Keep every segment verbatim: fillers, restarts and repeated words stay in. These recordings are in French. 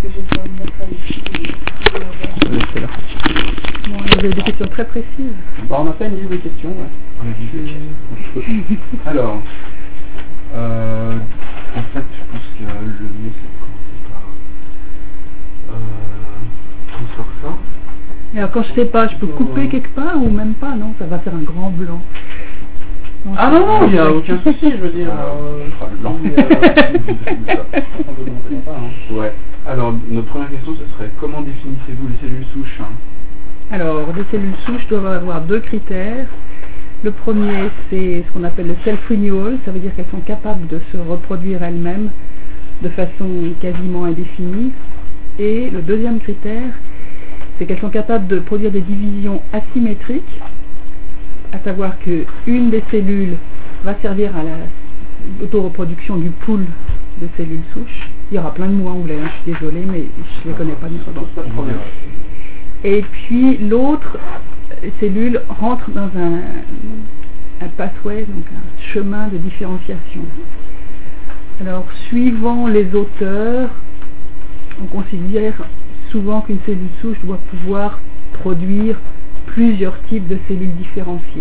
que j'ai pas mis ça ici. C'est là. Bon, vous avez des questions très précises. Bon, on a fait une liste de questions. Ouais. On a une liste de questions. Alors, euh, en fait, je pense que le mieux c'est de commencer par euh, on sort ça. Et alors quand je sais pas, je peux couper quelque part ou même pas, non? Ça va faire un grand blanc. Non, Ah non, non, il n'y a aucun souci, je veux dire. Euh, ah, le blanc. Ouais. Alors, notre première question, ce serait comment définissez-vous les cellules souches? Alors, les cellules souches doivent avoir deux critères. Le premier, c'est ce qu'on appelle le self-renewal, ça veut dire qu'elles sont capables de se reproduire elles-mêmes de façon quasiment indéfinie. Et le deuxième critère, c'est qu'elles sont capables de produire des divisions asymétriques, à savoir qu'une des cellules va servir à l'autoreproduction du pool de cellules souches. Il y aura plein de mots en anglais, hein, je suis désolée, mais je ne les connais pas du tout. Et puis l'autre cellule rentre dans un, un pathway, donc un chemin de différenciation. Alors, suivant les auteurs, on considère souvent qu'une cellule souche doit pouvoir produire plusieurs types de cellules différenciées.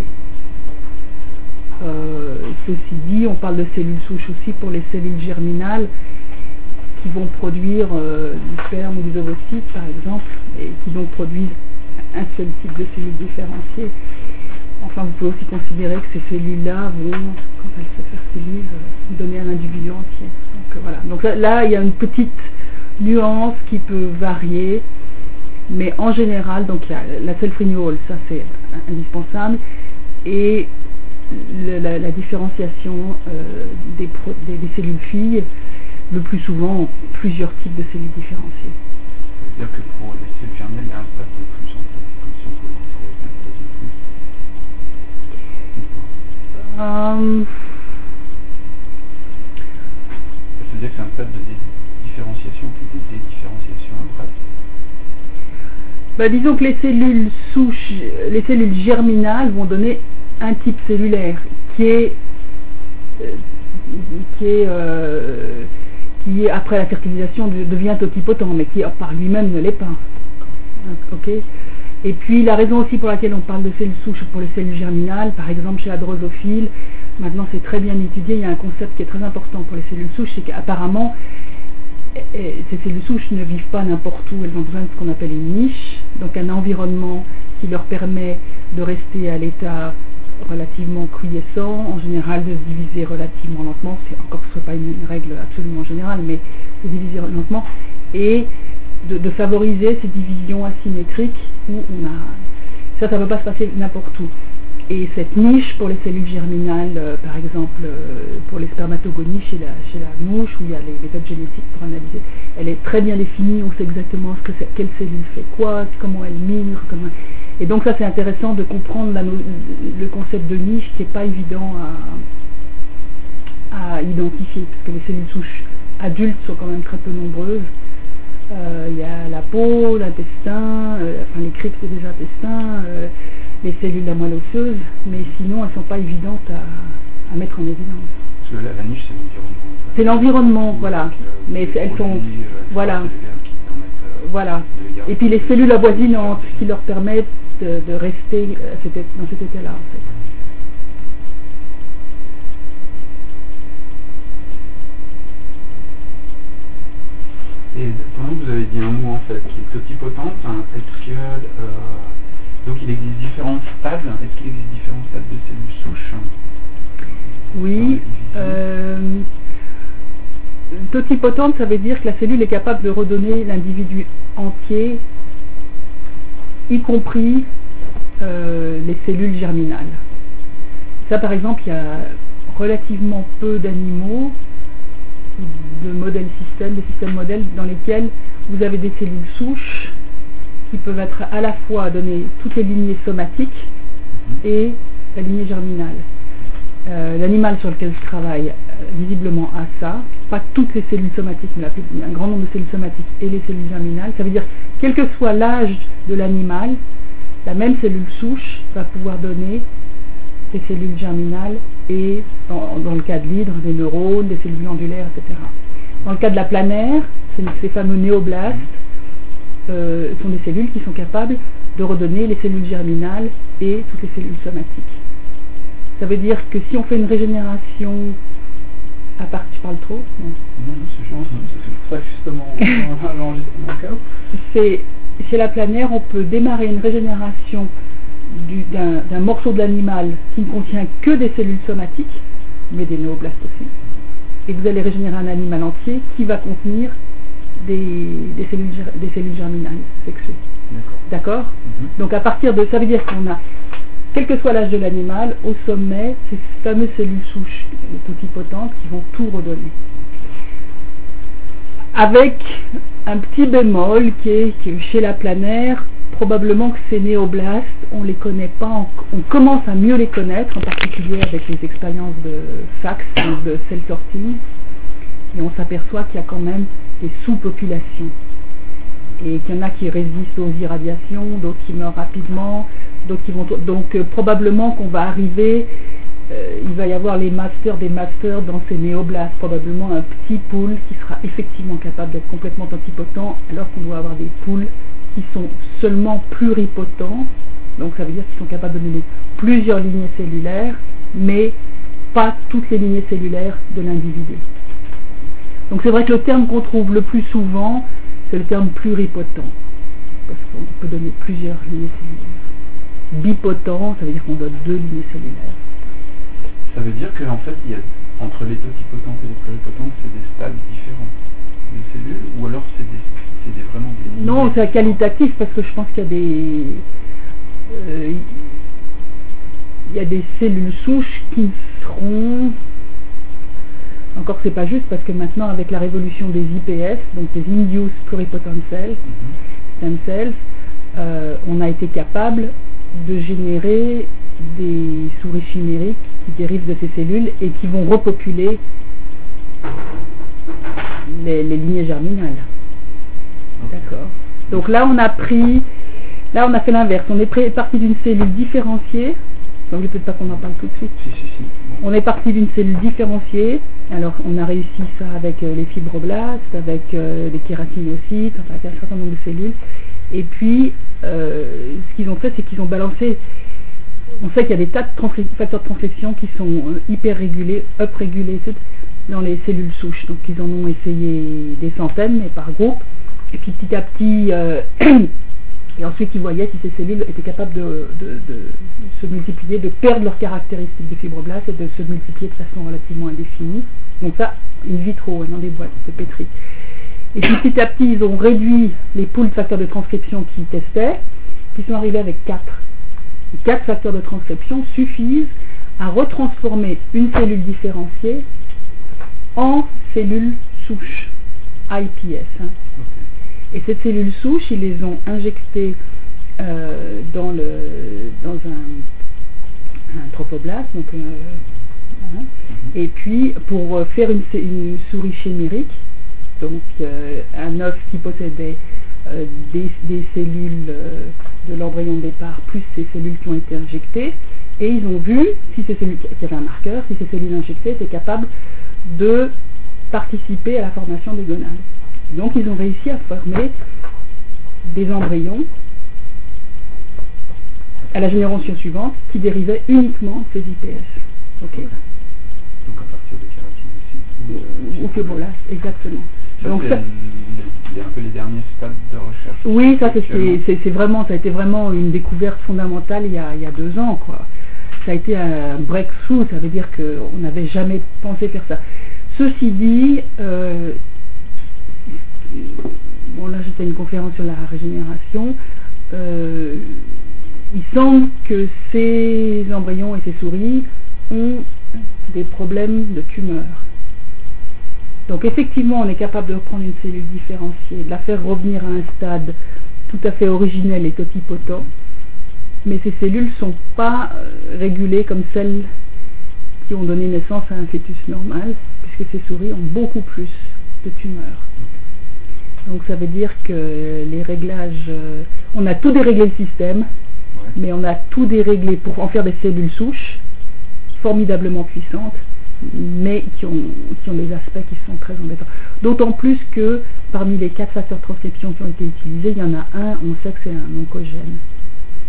Euh, ceci dit, on parle de cellules souches aussi pour les cellules germinales qui vont produire euh, du sperme ou des ovocytes par exemple, et qui donc produisent un seul type de cellules différenciées. Enfin, vous pouvez aussi considérer que ces cellules-là vont, quand elles se fertilisent, euh, donner un individu entier. Donc euh, voilà. Donc là, là, il y a une petite nuance qui peut varier, mais en général, donc la, la self-renewal, ça c'est indispensable, et le, la, la différenciation euh, des, pro, des, des cellules filles, le plus souvent plusieurs types de cellules différenciées. C'est-à-dire que pour les cellules germinales, il y a un stade de plus en fait, comme si on pouvait considérer qu'un stade de plus. Um, C'est-à-dire que c'est un stade de différenciation puis de dédifférenciation après. Bah, disons que les cellules souches, les cellules germinales vont donner un type cellulaire qui est euh, qui est euh, qui après la fertilisation devient totipotent, mais qui par lui-même ne l'est pas. Ok. Et puis la raison aussi pour laquelle on parle de cellules souches pour les cellules germinales, par exemple chez la drosophile, maintenant c'est très bien étudié, il y a un concept qui est très important pour les cellules souches, c'est qu'apparemment ces cellules souches ne vivent pas n'importe où, elles ont besoin de ce qu'on appelle une niche, donc un environnement qui leur permet de rester à l'état relativement quiescent, en général de se diviser relativement lentement, c'est encore que ce soit pas une, une règle absolument générale, mais de diviser lentement, et de, de favoriser ces divisions asymétriques où on a... Ça, ça ne peut pas se passer n'importe où. Et cette niche pour les cellules germinales, euh, par exemple euh, pour les spermatogonies chez la, chez la mouche, où il y a les méthodes génétiques pour analyser, elle est très bien définie, on sait exactement ce que c'est, quelle cellule fait quoi, comment elle migre, comment... Et donc ça c'est intéressant de comprendre la no... le concept de niche qui n'est pas évident à... à identifier, parce que les cellules souches adultes sont quand même très peu nombreuses. Euh, il y a la peau, l'intestin, euh, enfin les cryptes des intestins, euh, les cellules de la moelle osseuse, mais sinon elles ne sont pas évidentes à, à mettre en évidence. Parce que la, la niche c'est l'environnement. En fait. C'est l'environnement, donc, voilà. Euh, mais elles produits, sont, euh, voilà. Qui permettent, euh, voilà. Et puis les cellules avoisinantes qui leur permettent de, de rester à cet, dans cet état-là en fait. Et pendant que vous avez dit un mot en fait qui est totipotente, hein, est-ce que euh, donc il existe différents stades, est-ce qu'il existe différents stades de cellules souches? Oui. Euh, totipotente, ça veut dire que la cellule est capable de redonner l'individu entier, y compris euh, les cellules germinales. Ça par exemple, il y a relativement peu d'animaux, de modèles systèmes, de systèmes modèles dans lesquels vous avez des cellules souches qui peuvent être à la fois donner toutes les lignées somatiques et la lignée germinale. Euh, l'animal sur lequel je travaille euh, visiblement a ça, pas toutes les cellules somatiques, mais la plus, un grand nombre de cellules somatiques et les cellules germinales. Ça veut dire quel que soit l'âge de l'animal, la même cellule souche va pouvoir donner des cellules germinales et, dans, dans le cas de l'hydre, des neurones, des cellules glandulaires, et cetera. Dans le cas de la planaire, ces fameux néoblastes euh, sont des cellules qui sont capables de redonner les cellules germinales et toutes les cellules somatiques. Ça veut dire que si on fait une régénération à part, tu parles trop? Non, non, non c'est pour ça que justement l'enregistrement chaos. C'est chez la planaire, on peut démarrer une régénération d'un morceau de l'animal qui ne contient que des cellules somatiques, mais des néoblastes aussi. Et vous allez régénérer un animal entier qui va contenir des, des, cellules, des cellules germinales sexuées. D'accord. Mm-hmm. Donc à partir de, ça veut dire qu'on a, quel que soit l'âge de l'animal, au sommet, ces fameuses cellules souches totipotentes qui vont tout redonner. Avec un petit bémol qui est que chez la planaire, probablement que ces néoblastes, on les connaît pas, on, on commence à mieux les connaître, en particulier avec les expériences de Fax, de cell sorting, et on s'aperçoit qu'il y a quand même des sous-populations, et qu'il y en a qui résistent aux irradiations, d'autres qui meurent rapidement, d'autres qui vont... Donc euh, probablement qu'on va arriver, euh, il va y avoir les masters des masters dans ces néoblastes, probablement un petit pool qui sera effectivement capable d'être complètement totipotent, alors qu'on doit avoir des pools qui sont seulement pluripotents, donc ça veut dire qu'ils sont capables de donner plusieurs lignées cellulaires, mais pas toutes les lignées cellulaires de l'individu. Donc c'est vrai que le terme qu'on trouve le plus souvent, c'est le terme pluripotent, parce qu'on peut donner plusieurs lignées cellulaires. Bipotent, ça veut dire qu'on donne deux lignées cellulaires. Ça veut dire qu'en fait, il y a, entre les totipotentes et les pluripotentes, c'est des stades différents de cellules, ou alors c'est des... C'est des, vraiment des non, c'est qualitatif parce que je pense qu'il y a des euh, il y a des cellules souches qui seront, encore c'est pas juste parce que maintenant avec la révolution des I P S, donc des Induced Pluripotent Cells, mm-hmm. stem cells, euh, on a été capable de générer des souris chimériques qui dérivent de ces cellules et qui vont repopuler les, les lignées germinales. D'accord. Donc là on a pris, là on a fait l'inverse, on est parti d'une cellule différenciée, donc je ne peux pas qu'on en parle tout de suite. Si, si, si. Bon. On est parti d'une cellule différenciée, alors on a réussi ça avec euh, les fibroblastes, avec euh, les kératinocytes, enfin avec un certain nombre de cellules, et puis euh, ce qu'ils ont fait c'est qu'ils ont balancé, on sait qu'il y a des tas de facteurs de transcription qui sont euh, hyper régulés, up-regulated dans les cellules souches, donc ils en ont essayé des centaines mais par groupe. Et puis petit à petit, euh, et ensuite ils voyaient si ces cellules étaient capables de, de, de, de se multiplier, de perdre leurs caractéristiques de fibroblastes et de se multiplier de façon relativement indéfinie. Donc ça, in vitro, dans des boîtes de pétri. Et puis petit à petit, ils ont réduit les pools de facteurs de transcription qu'ils testaient, puis ils sont arrivés avec quatre. Et quatre facteurs de transcription suffisent à retransformer une cellule différenciée en cellule souche, I P S. Hein. Et cette cellule souche, ils les ont injectées euh, dans, le, dans un, un trophoblast, donc, euh, hein, mm-hmm. et puis pour faire une, une souris chimérique, donc euh, un œuf qui possédait euh, des, des cellules euh, de l'embryon de départ, plus ces cellules qui ont été injectées, et ils ont vu si ces cellules, qu'il y avait un marqueur, si ces cellules injectées étaient capables de participer à la formation des gonades. Donc ils ont réussi à former des embryons à la génération suivante qui dérivaient uniquement de ces I P S. Okay. Okay. Donc à partir de kératine aussi. Ou fibroblastes, exactement. Ça, donc ça, c'est un peu les derniers stades de recherche. Oui, ça c'est vraiment, ça a été vraiment une découverte fondamentale il y a, il y a deux ans, quoi. Ça a été un breakthrough, ça veut dire qu'on n'avait jamais pensé faire ça. Ceci dit, euh, bon là j'étais à une conférence sur la régénération, euh, il semble que ces embryons et ces souris ont des problèmes de tumeur. Donc effectivement on est capable de reprendre une cellule différenciée, de la faire revenir à un stade tout à fait originel et totipotent, mais ces cellules ne sont pas euh, régulées comme celles qui ont donné naissance à un fœtus normal, puisque ces souris ont beaucoup plus de tumeurs. Donc ça veut dire que les réglages, euh, on a tout déréglé le système, ouais. mais on a tout déréglé pour en faire des cellules souches, formidablement puissantes, mais qui ont, qui ont des aspects qui sont très embêtants. D'autant plus que parmi les quatre facteurs de transcription qui ont été utilisés, il y en a un, on sait que c'est un oncogène. D'accord ?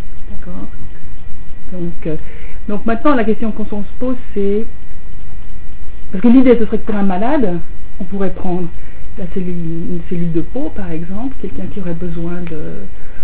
Donc, euh, donc maintenant, la question qu'on se pose, c'est... Parce que l'idée, ce serait que pour un malade, on pourrait prendre la cellule, une cellule de peau, par exemple, quelqu'un qui aurait besoin de...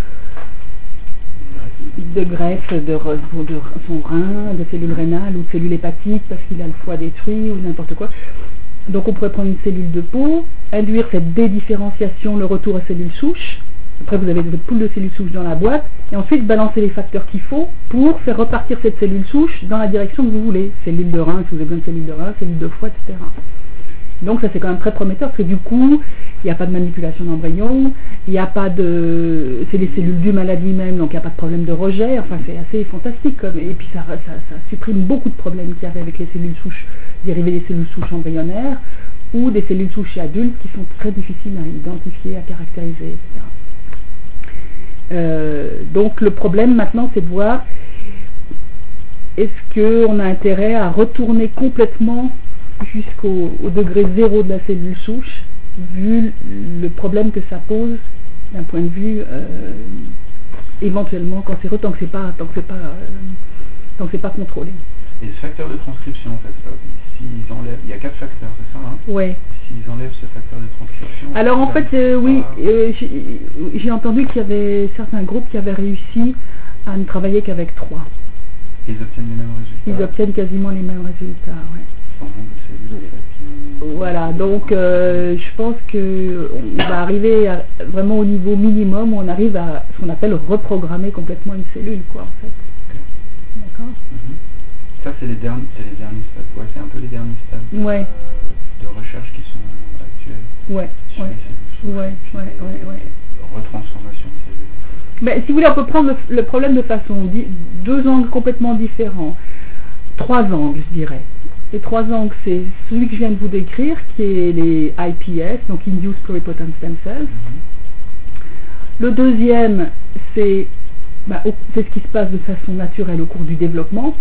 de greffe de, re- de son rein, de cellules rénales ou de cellules hépatiques parce qu'il a le foie détruit ou n'importe quoi. Donc on pourrait prendre une cellule de peau, induire cette dédifférenciation, le retour aux cellules souches. Après vous avez votre pool de cellules souches dans la boîte et ensuite balancer les facteurs qu'il faut pour faire repartir cette cellule souche dans la direction que vous voulez. Cellule de rein, si vous avez besoin de cellule de rein, cellule de foie, et cetera. Donc ça c'est quand même très prometteur parce que du coup, il n'y a pas de manipulation d'embryon, il n'y a pas de... c'est les cellules du malade lui-même, donc il n'y a pas de problème de rejet, enfin c'est assez fantastique. Comme... Et puis ça, ça, ça supprime beaucoup de problèmes qu'il y avait avec les cellules souches dérivées des cellules souches embryonnaires ou des cellules souches chez adultes qui sont très difficiles à identifier, à caractériser, et cetera. Euh, donc le problème maintenant c'est de voir est-ce qu'on a intérêt à retourner complètement jusqu'au au degré zéro de la cellule souche, vu le problème que ça pose d'un point de vue euh, éventuellement cancéreux, tant que c'est pas, tant que c'est pas, euh, tant que c'est pas contrôlé. Et ce facteur de transcription, en fait, s'ils enlèvent, il y a quatre facteurs, c'est ça, hein? Ouais. S'ils enlèvent ce facteur de transcription. Alors en fait, euh, oui, euh, j'ai, j'ai entendu qu'il y avait certains groupes qui avaient réussi à ne travailler qu'avec trois. Ils obtiennent les mêmes résultats. Ils obtiennent quasiment les mêmes résultats, ouais. Voilà, donc euh, je pense qu'on va arriver à, vraiment au niveau minimum où on arrive à ce qu'on appelle reprogrammer complètement une cellule, quoi, en fait. Okay. D'accord. Mm-hmm. Ça, c'est les, derniers, c'est les derniers stades. Ouais, c'est un peu les derniers stades de, ouais. euh, de recherche qui sont actuels. Ouais, sur ouais. les cellules souches, ouais, ouais, ouais, ouais. Retransformation de cellules. Mais si vous voulez, on peut prendre le, le problème de façon di- deux angles complètement différents. Trois angles, je dirais. Les trois angles, c'est celui que je viens de vous décrire, qui est les I P S, donc Induced Pluripotent Stem Cells. Mm-hmm. Le deuxième, c'est, bah, c'est ce qui se passe de façon naturelle au cours du développement.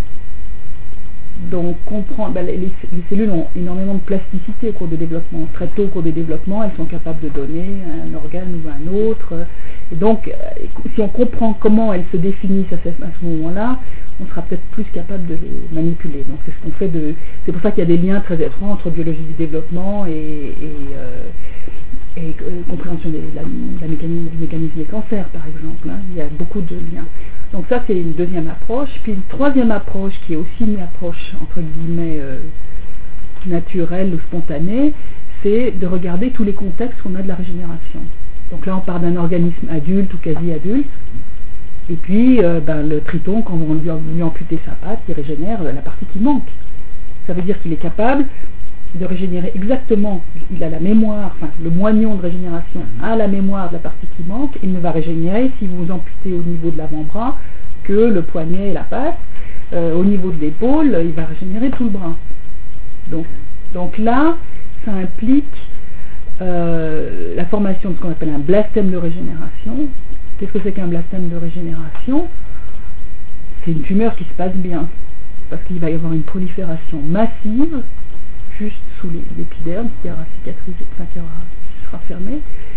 Donc, comprendre, bah, les, les cellules ont énormément de plasticité au cours du développement. Très tôt au cours du développement, elles sont capables de donner un organe ou un autre. Et donc, si on comprend comment elles se définissent à ce, à ce moment-là, on sera peut-être plus capable de les manipuler. Donc c'est ce qu'on fait de. C'est pour ça qu'il y a des liens très étroits entre biologie du développement et, et, euh, et euh, compréhension des, la, la mécanisme, du mécanisme des cancers, par exemple. Hein. Il y a beaucoup de liens. Donc ça c'est une deuxième approche. Puis une troisième approche qui est aussi une approche entre guillemets euh, naturelle ou spontanée, c'est de regarder tous les contextes qu'on a de la régénération. Donc là on part d'un organisme adulte ou quasi adulte. Et puis, euh, ben, le triton, quand on lui, lui amputer sa patte, il régénère la partie qui manque. Ça veut dire qu'il est capable de régénérer exactement, il a la mémoire, enfin le moignon de régénération a la mémoire de la partie qui manque, il ne va régénérer si vous amputez au niveau de l'avant-bras que le poignet et la patte. Euh, au niveau de l'épaule, il va régénérer tout le bras. Donc, donc là, ça implique euh, la formation de ce qu'on appelle un blastème de régénération. Qu'est-ce que c'est qu'un blastème de régénération? C'est une tumeur qui se passe bien, parce qu'il va y avoir une prolifération massive, juste sous les, l'épiderme, qui aura cicatrisé, enfin qui, aura, qui sera fermé.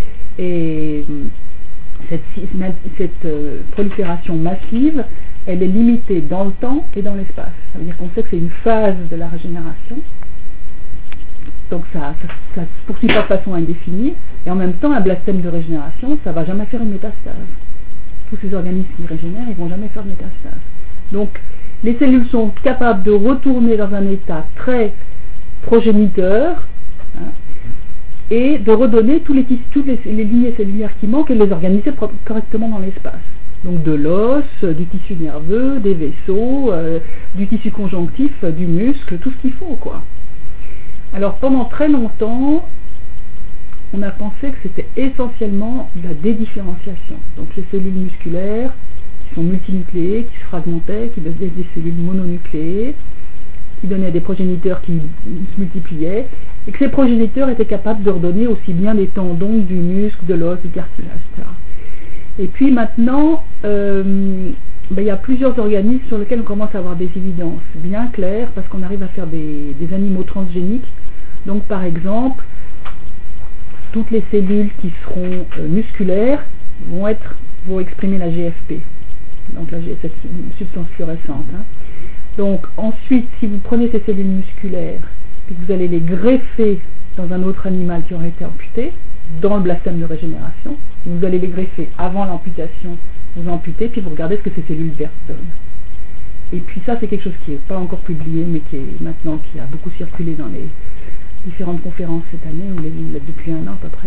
Et cette, cette euh, prolifération massive, elle est limitée dans le temps et dans l'espace. Ça veut dire qu'on sait que c'est une phase de la régénération. Donc ça ne se poursuit pas de façon indéfinie, et en même temps un blastème de régénération, ça ne va jamais faire une métastase. Tous ces organismes qui régénèrent, ils ne vont jamais faire de métastase. Donc les cellules sont capables de retourner dans un état très progéniteur, hein, et de redonner tous les, toutes les, les lignées cellulaires qui manquent et de les organiser correctement dans l'espace. Donc de l'os, du tissu nerveux, des vaisseaux, euh, du tissu conjonctif, du muscle, tout ce qu'il faut, quoi. Alors pendant très longtemps, on a pensé que c'était essentiellement de la dédifférenciation. Donc les cellules musculaires qui sont multinucléées, qui se fragmentaient, qui devenaient des cellules mononucléées, qui donnaient des progéniteurs qui se multipliaient, et que ces progéniteurs étaient capables de redonner aussi bien des tendons, du muscle, de l'os, du cartilage, et cetera. Et puis maintenant, euh, ben, il y a plusieurs organismes sur lesquels on commence à avoir des évidences bien claires, parce qu'on arrive à faire des, des animaux transgéniques. Donc par exemple, toutes les cellules qui seront euh, musculaires vont, être, vont exprimer la G F P, donc la, cette substance fluorescente. Hein. Donc ensuite, si vous prenez ces cellules musculaires et que vous allez les greffer dans un autre animal qui aurait été amputé, dans le blasphème de régénération, vous allez les greffer avant l'amputation, vous amputez, puis vous regardez ce que ces cellules vertes donnent. Et puis ça, c'est quelque chose qui n'est pas encore publié, mais qui est maintenant, qui a beaucoup circulé dans les différentes conférences cette année, ou les, depuis un an à peu près.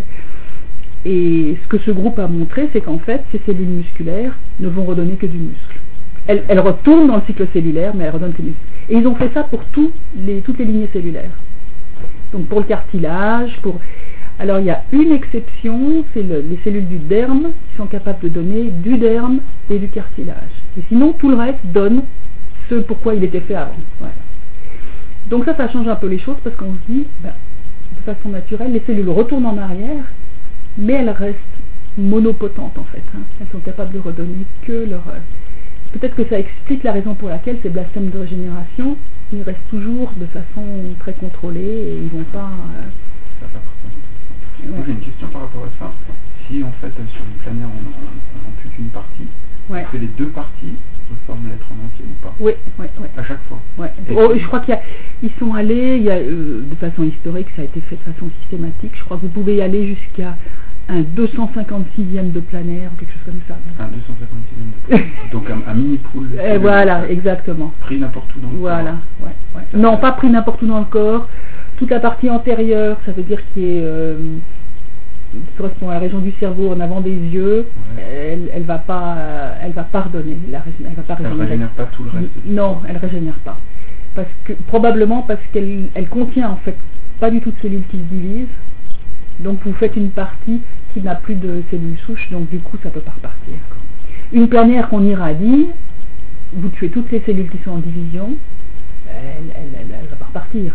Et ce que ce groupe a montré, c'est qu'en fait, ces cellules musculaires ne vont redonner que du muscle. Elles, elles retournent dans le cycle cellulaire, mais elles redonnent que du muscle. Et ils ont fait ça pour tous les, toutes les lignées cellulaires. Donc pour le cartilage, pour... Alors il y a une exception, c'est le, les cellules du derme qui sont capables de donner du derme et du cartilage. Et sinon, tout le reste donne ce pourquoi il était fait avant. Voilà. Donc ça, ça change un peu les choses parce qu'on se dit, ben, de façon naturelle, les cellules retournent en arrière, mais elles restent monopotentes en fait. Hein. Elles sont capables de redonner que leur... Peut-être que ça explique la raison pour laquelle ces blasphèmes de régénération, ils restent toujours de façon très contrôlée et ils vont pas... Euh... Ça fait partie. Ouais. J'ai une question par rapport à ça. Si en fait sur une planaire on, on, on ampute une partie, ouais. Est-ce que les deux parties reforment l'être en entier ou pas? Oui, oui, oui. À chaque fois. Ouais. Oh, je crois qu'ils sont allés, il y a, euh, de façon historique, ça a été fait de façon systématique. Je crois que vous pouvez y aller jusqu'à un deux cent cinquante-sixième de planaire ou quelque chose comme ça. Un deux cent cinquante-sixième de planaire. Donc un, un mini pool. Et voilà, exactement. Pris n'importe où dans le voilà, corps. Voilà, ouais, ouais. Non, pas pris n'importe où dans le corps. Toute la partie antérieure, ça veut dire qu'il est, euh, qui correspond à la région du cerveau en avant des yeux, ouais. elle, elle va pas, euh, elle va pardonner. La, elle va pas elle régénérer. régénère pas tout le reste. Non, elle régénère pas. Parce que probablement parce qu'elle, elle contient en fait pas du tout de cellules qui se divisent. Donc vous faites une partie qui n'a plus de cellules souches, donc du coup ça peut pas repartir. Une planaire qu'on irradie, vous tuez toutes les cellules qui sont en division, elle, elle, elle, elle va pas repartir.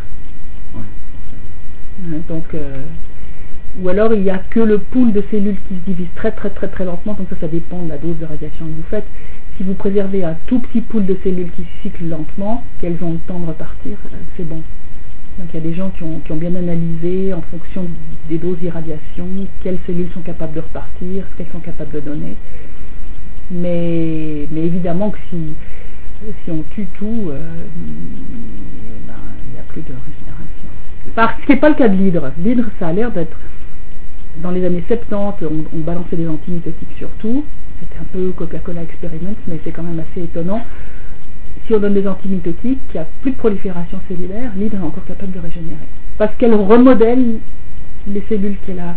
Ouais. Donc, euh, ou alors il n'y a que le pool de cellules qui se divise très très très très lentement, donc ça ça dépend de la dose de radiation que vous faites. Si vous préservez un tout petit pool de cellules qui cyclent lentement, qu'elles ont le temps de repartir, c'est bon. Donc il y a des gens qui ont, qui ont bien analysé en fonction des doses d'irradiation, quelles cellules sont capables de repartir, ce qu'elles sont capables de donner. Mais, mais évidemment que si, si on tue tout, euh, ben, il n'y a plus de régénération. Par, ce qui n'est pas le cas de l'hydre. L'hydre, ça a l'air d'être... Dans les années soixante-dix, on, on balançait des antimitotiques surtout. C'était un peu Coca-Cola Experiments, mais c'est quand même assez étonnant. Si on donne des antimitotiques, qu'il n'y a plus de prolifération cellulaire, l'hydre est encore capable de régénérer. Parce qu'elle remodèle les cellules qu'elle a.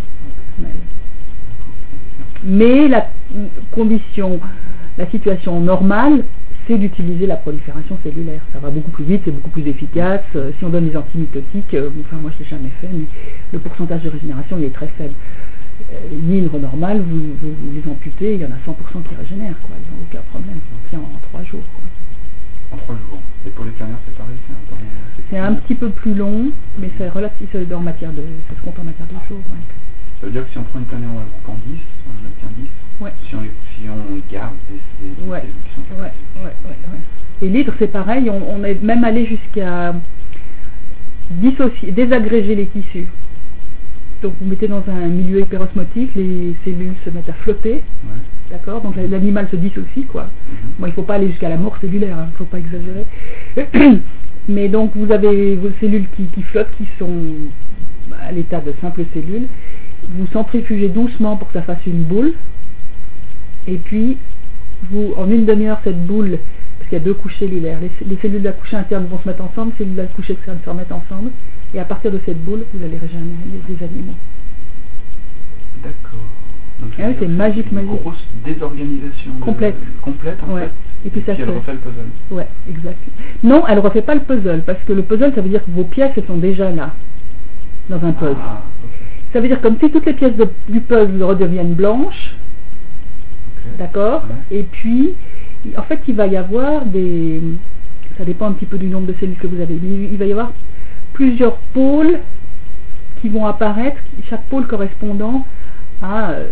Mais la condition, la situation normale, c'est d'utiliser la prolifération cellulaire. Ça va beaucoup plus vite, c'est beaucoup plus efficace. Euh, si on donne des antimitotiques, euh, enfin moi je ne l'ai jamais fait, mais le pourcentage de régénération il est très faible. Euh, l'hydre normal, vous, vous, vous les amputez, il y en a cent pour cent qui régénèrent, quoi. Ils n'ont aucun problème. Puis en, en trois jours. Quoi. En trois jours. Et pour les planaires, c'est pareil, c'est un temps. C'est un petit peu plus long, mais c'est relatif en matière de. Ça se compte en matière de jours. Ouais. Ça veut dire que si on prend une planaire, on la coupe en dix, on obtient dix. Ouais. Si, on les, si on garde des, des, ouais. des cellules qui sont ouais. Ouais, ouais, ouais. Et l'hydre, c'est pareil, on, on est même allé jusqu'à dissocier, désagréger les tissus. Donc vous mettez dans un milieu hyperosmotique, les cellules se mettent à flotter. Ouais. D'accord, donc l'animal se dissocie, quoi. Mm-hmm. Bon, il ne faut pas aller jusqu'à la mort cellulaire, il hein, ne faut pas exagérer. Mais donc vous avez vos cellules qui, qui flottent, qui sont à l'état de simples cellules. Vous centrifugez doucement pour que ça fasse une boule. Et puis, vous, en une demi-heure, cette boule, parce qu'il y a deux couches cellulaires, les, les cellules de la couche interne vont se mettre ensemble, les cellules de la couche externe se remettent ensemble. Et à partir de cette boule, vous allez régénérer des animaux. D'accord. Donc, ah oui, c'est magique, une magique. Une grosse désorganisation complète, de, complète en ouais. fait. Et puis, et ça puis elle fait... refait le puzzle. Ouais, exact. Non, elle ne refait pas le puzzle, parce que le puzzle, ça veut dire que vos pièces, elles sont déjà là, dans un puzzle. Ah, okay. Ça veut dire comme si toutes les pièces de, du puzzle redeviennent blanches, okay. D'accord, ouais. Et puis, en fait, il va y avoir des... Ça dépend un petit peu du nombre de cellules que vous avez, mais il va y avoir plusieurs pôles qui vont apparaître, chaque pôle correspondant à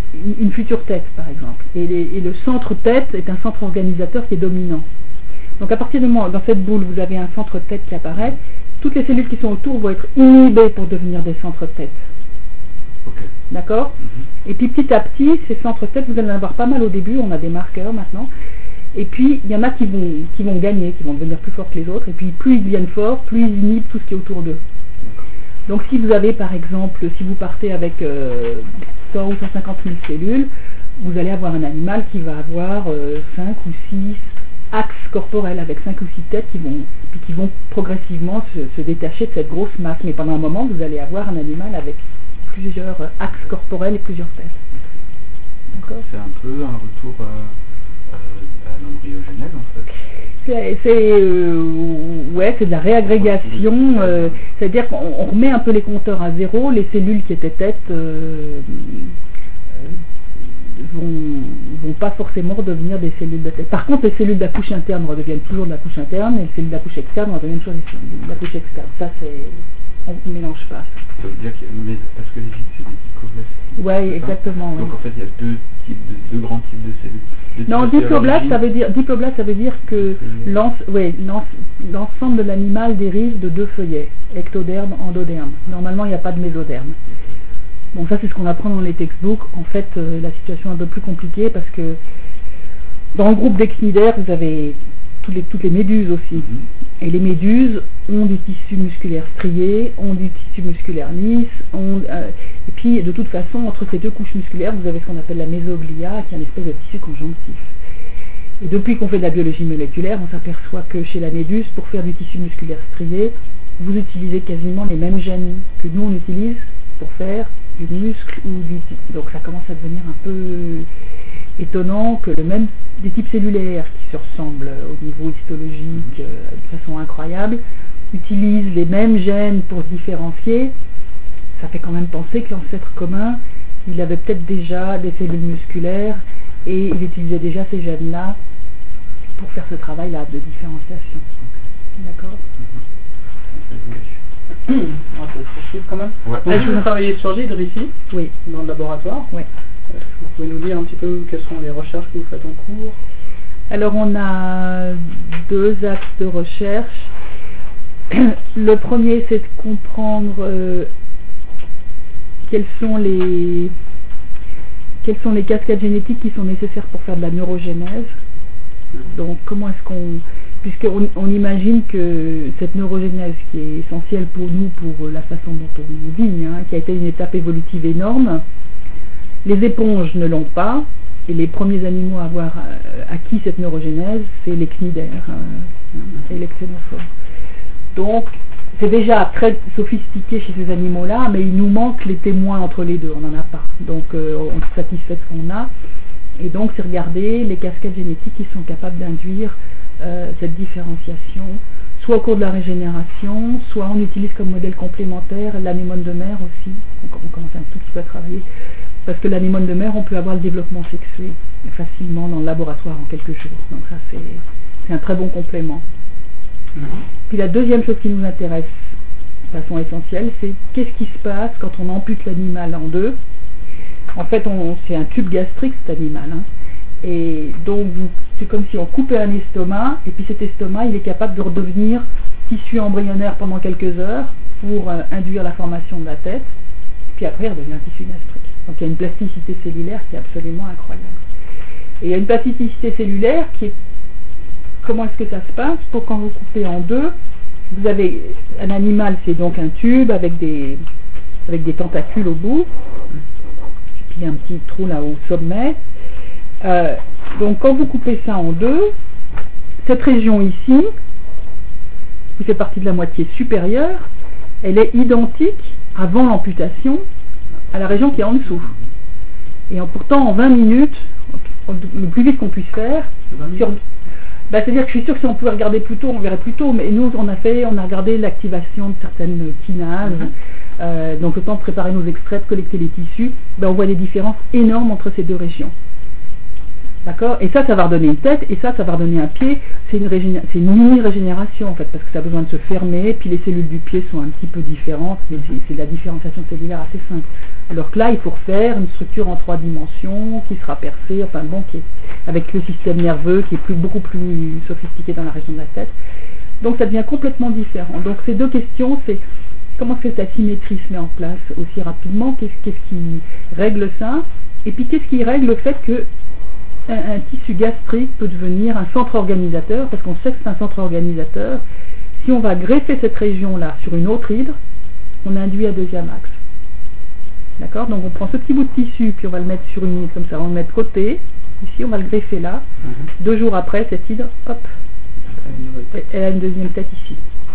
une, une future tête, par exemple. Et, les, et le centre tête est un centre organisateur qui est dominant. Donc à partir du moment, dans cette boule, vous avez un centre tête qui apparaît, toutes les cellules qui sont autour vont être inhibées pour devenir des centres tête. Okay. D'accord? Mm-hmm. Et puis petit à petit, ces centres tête, vous allez en avoir pas mal au début, on a des marqueurs maintenant. Et puis, il y en a qui vont, qui vont gagner, qui vont devenir plus forts que les autres. Et puis, plus ils deviennent forts, plus ils inhibent tout ce qui est autour d'eux. Donc, si vous avez, par exemple, si vous partez avec euh, cent ou cent cinquante mille cellules, vous allez avoir un animal qui va avoir euh, cinq ou six axes corporels, avec cinq ou six têtes qui vont, puis qui vont progressivement se, se détacher de cette grosse masse. Mais pendant un moment, vous allez avoir un animal avec plusieurs axes corporels et plusieurs têtes. D'accord. C'est un peu un retour... Euh... Euh, à l'embryogenèse en fait. C'est, c'est euh, ouais, c'est de la réagrégation, euh, c'est-à-dire qu'on remet un peu les compteurs à zéro, les cellules qui étaient têtes euh, euh, vont, vont pas forcément redevenir des cellules de tête. Par contre, les cellules de la couche interne redeviennent toujours de la couche interne, et les cellules de la couche externe redeviennent toujours de la couche externe. Ça, c'est, on ne mélange pas. Ça veut dire que, mais parce que les vides, c'est des diploblastes. Oui, exactement. Donc oui. en fait, il y a deux types, de, deux grands types de cellules. Non, diploblaste, ça veut dire, diploblaste, ça veut dire que l'ens, ouais, l'ens, l'ensemble de l'animal dérive de deux feuillets, ectoderme, endoderme. Normalement, il n'y a pas de mésoderme. Bon, ça, c'est ce qu'on apprend dans les textbooks. En fait, euh, la situation est un peu plus compliquée parce que dans le groupe d'Exnidaires, vous avez toutes les, toutes les méduses aussi. Mm-hmm. Et les méduses ont du tissu musculaire strié, ont du tissu musculaire lisse, ont, euh, et puis de toute façon, entre ces deux couches musculaires, vous avez ce qu'on appelle la mésoglia, qui est une espèce de tissu conjonctif. Et depuis qu'on fait de la biologie moléculaire, on s'aperçoit que chez la méduse, pour faire du tissu musculaire strié, vous utilisez quasiment les mêmes gènes que nous on utilise pour faire du muscle ou du tissu. Donc ça commence à devenir un peu étonnant que le même des types cellulaires qui se ressemblent au niveau histologique euh, de façon incroyable utilisent les mêmes gènes pour se différencier. Ça fait quand même penser que l'ancêtre commun, il avait peut-être déjà des cellules musculaires et il utilisait déjà ces gènes-là pour faire ce travail-là de différenciation. D'accord. On va poursuivre quand même. Ouais. Donc, vous travaillez sur l'hydre ici, oui, dans le laboratoire. Oui. Vous pouvez nous dire un petit peu quelles sont les recherches que vous faites en cours? Alors on a deux axes de recherche. Le premier, c'est de comprendre euh, quelles sont les quelles sont les cascades génétiques qui sont nécessaires pour faire de la neurogénèse. Donc comment est-ce qu'on, puisqu'on on imagine que cette neurogénèse qui est essentielle pour nous, pour la façon dont on vit, hein, qui a été une étape évolutive énorme, les éponges ne l'ont pas, et les premiers animaux à avoir euh, acquis cette neurogénèse, c'est les cnidaires euh, et les xénophores. Donc, c'est déjà très sophistiqué chez ces animaux-là, mais il nous manque les témoins entre les deux, on n'en a pas. Donc, euh, on se satisfait de ce qu'on a, et donc c'est regarder les cascades génétiques qui sont capables d'induire euh, cette différenciation, soit au cours de la régénération, soit on utilise comme modèle complémentaire l'anémone de mer aussi, donc on commence un tout petit peu à travailler. Parce que l'anémone de mer, on peut avoir le développement sexué facilement dans le laboratoire en quelques jours. Donc ça, c'est, c'est un très bon complément. Mmh. Puis la deuxième chose qui nous intéresse de façon essentielle, c'est qu'est-ce qui se passe quand on ampute l'animal en deux. En fait, on, c'est un tube gastrique, cet animal. Hein. Et donc, vous, c'est comme si on coupait un estomac, et puis cet estomac, il est capable de redevenir tissu embryonnaire pendant quelques heures pour euh, induire la formation de la tête. Puis après, il redevient un tissu gastrique. Donc il y a une plasticité cellulaire qui est absolument incroyable. Et il y a une plasticité cellulaire qui est... Comment est-ce que ça se passe? Pour quand vous coupez en deux, vous avez un animal, c'est donc un tube avec des, avec des tentacules au bout, puis un petit trou là au sommet. Euh, donc quand vous coupez ça en deux, cette région ici, qui fait partie de la moitié supérieure, elle est identique, avant l'amputation, à la région qui est en dessous. Et en, pourtant, en vingt minutes, le plus vite qu'on puisse faire, sur, bah, c'est-à-dire que je suis sûr que si on pouvait regarder plus tôt, on verrait plus tôt, mais nous, on a fait, on a regardé l'activation de certaines kinases, mm-hmm. euh, donc le temps de préparer nos extraits, de collecter les tissus, bah, on voit des différences énormes entre ces deux régions. D'accord? Et ça, ça va redonner une tête, et ça, ça va redonner un pied. C'est une, régéné- c'est une mini-régénération, en fait, parce que ça a besoin de se fermer, puis les cellules du pied sont un petit peu différentes, mais c'est, c'est de la différenciation cellulaire assez simple. Alors que là, il faut refaire une structure en trois dimensions, qui sera percée, enfin bon, qui est, avec le système nerveux, qui est plus, beaucoup plus sophistiqué dans la région de la tête. Donc ça devient complètement différent. Donc ces deux questions, c'est comment est-ce que cette asymétrie se met en place aussi rapidement, qu'est-ce, qu'est-ce qui règle ça, et puis qu'est-ce qui règle le fait que Un, un tissu gastrique peut devenir un centre organisateur, parce qu'on sait que c'est un centre organisateur. Si on va greffer cette région-là sur une autre hydre, on induit un deuxième axe. D'accord? Donc on prend ce petit bout de tissu, puis on va le mettre sur une hydre comme ça, on va le mettre de côté. Ici, on va le greffer là. Mm-hmm. Deux jours après, cette hydre, hop, elle a une deuxième tête ici.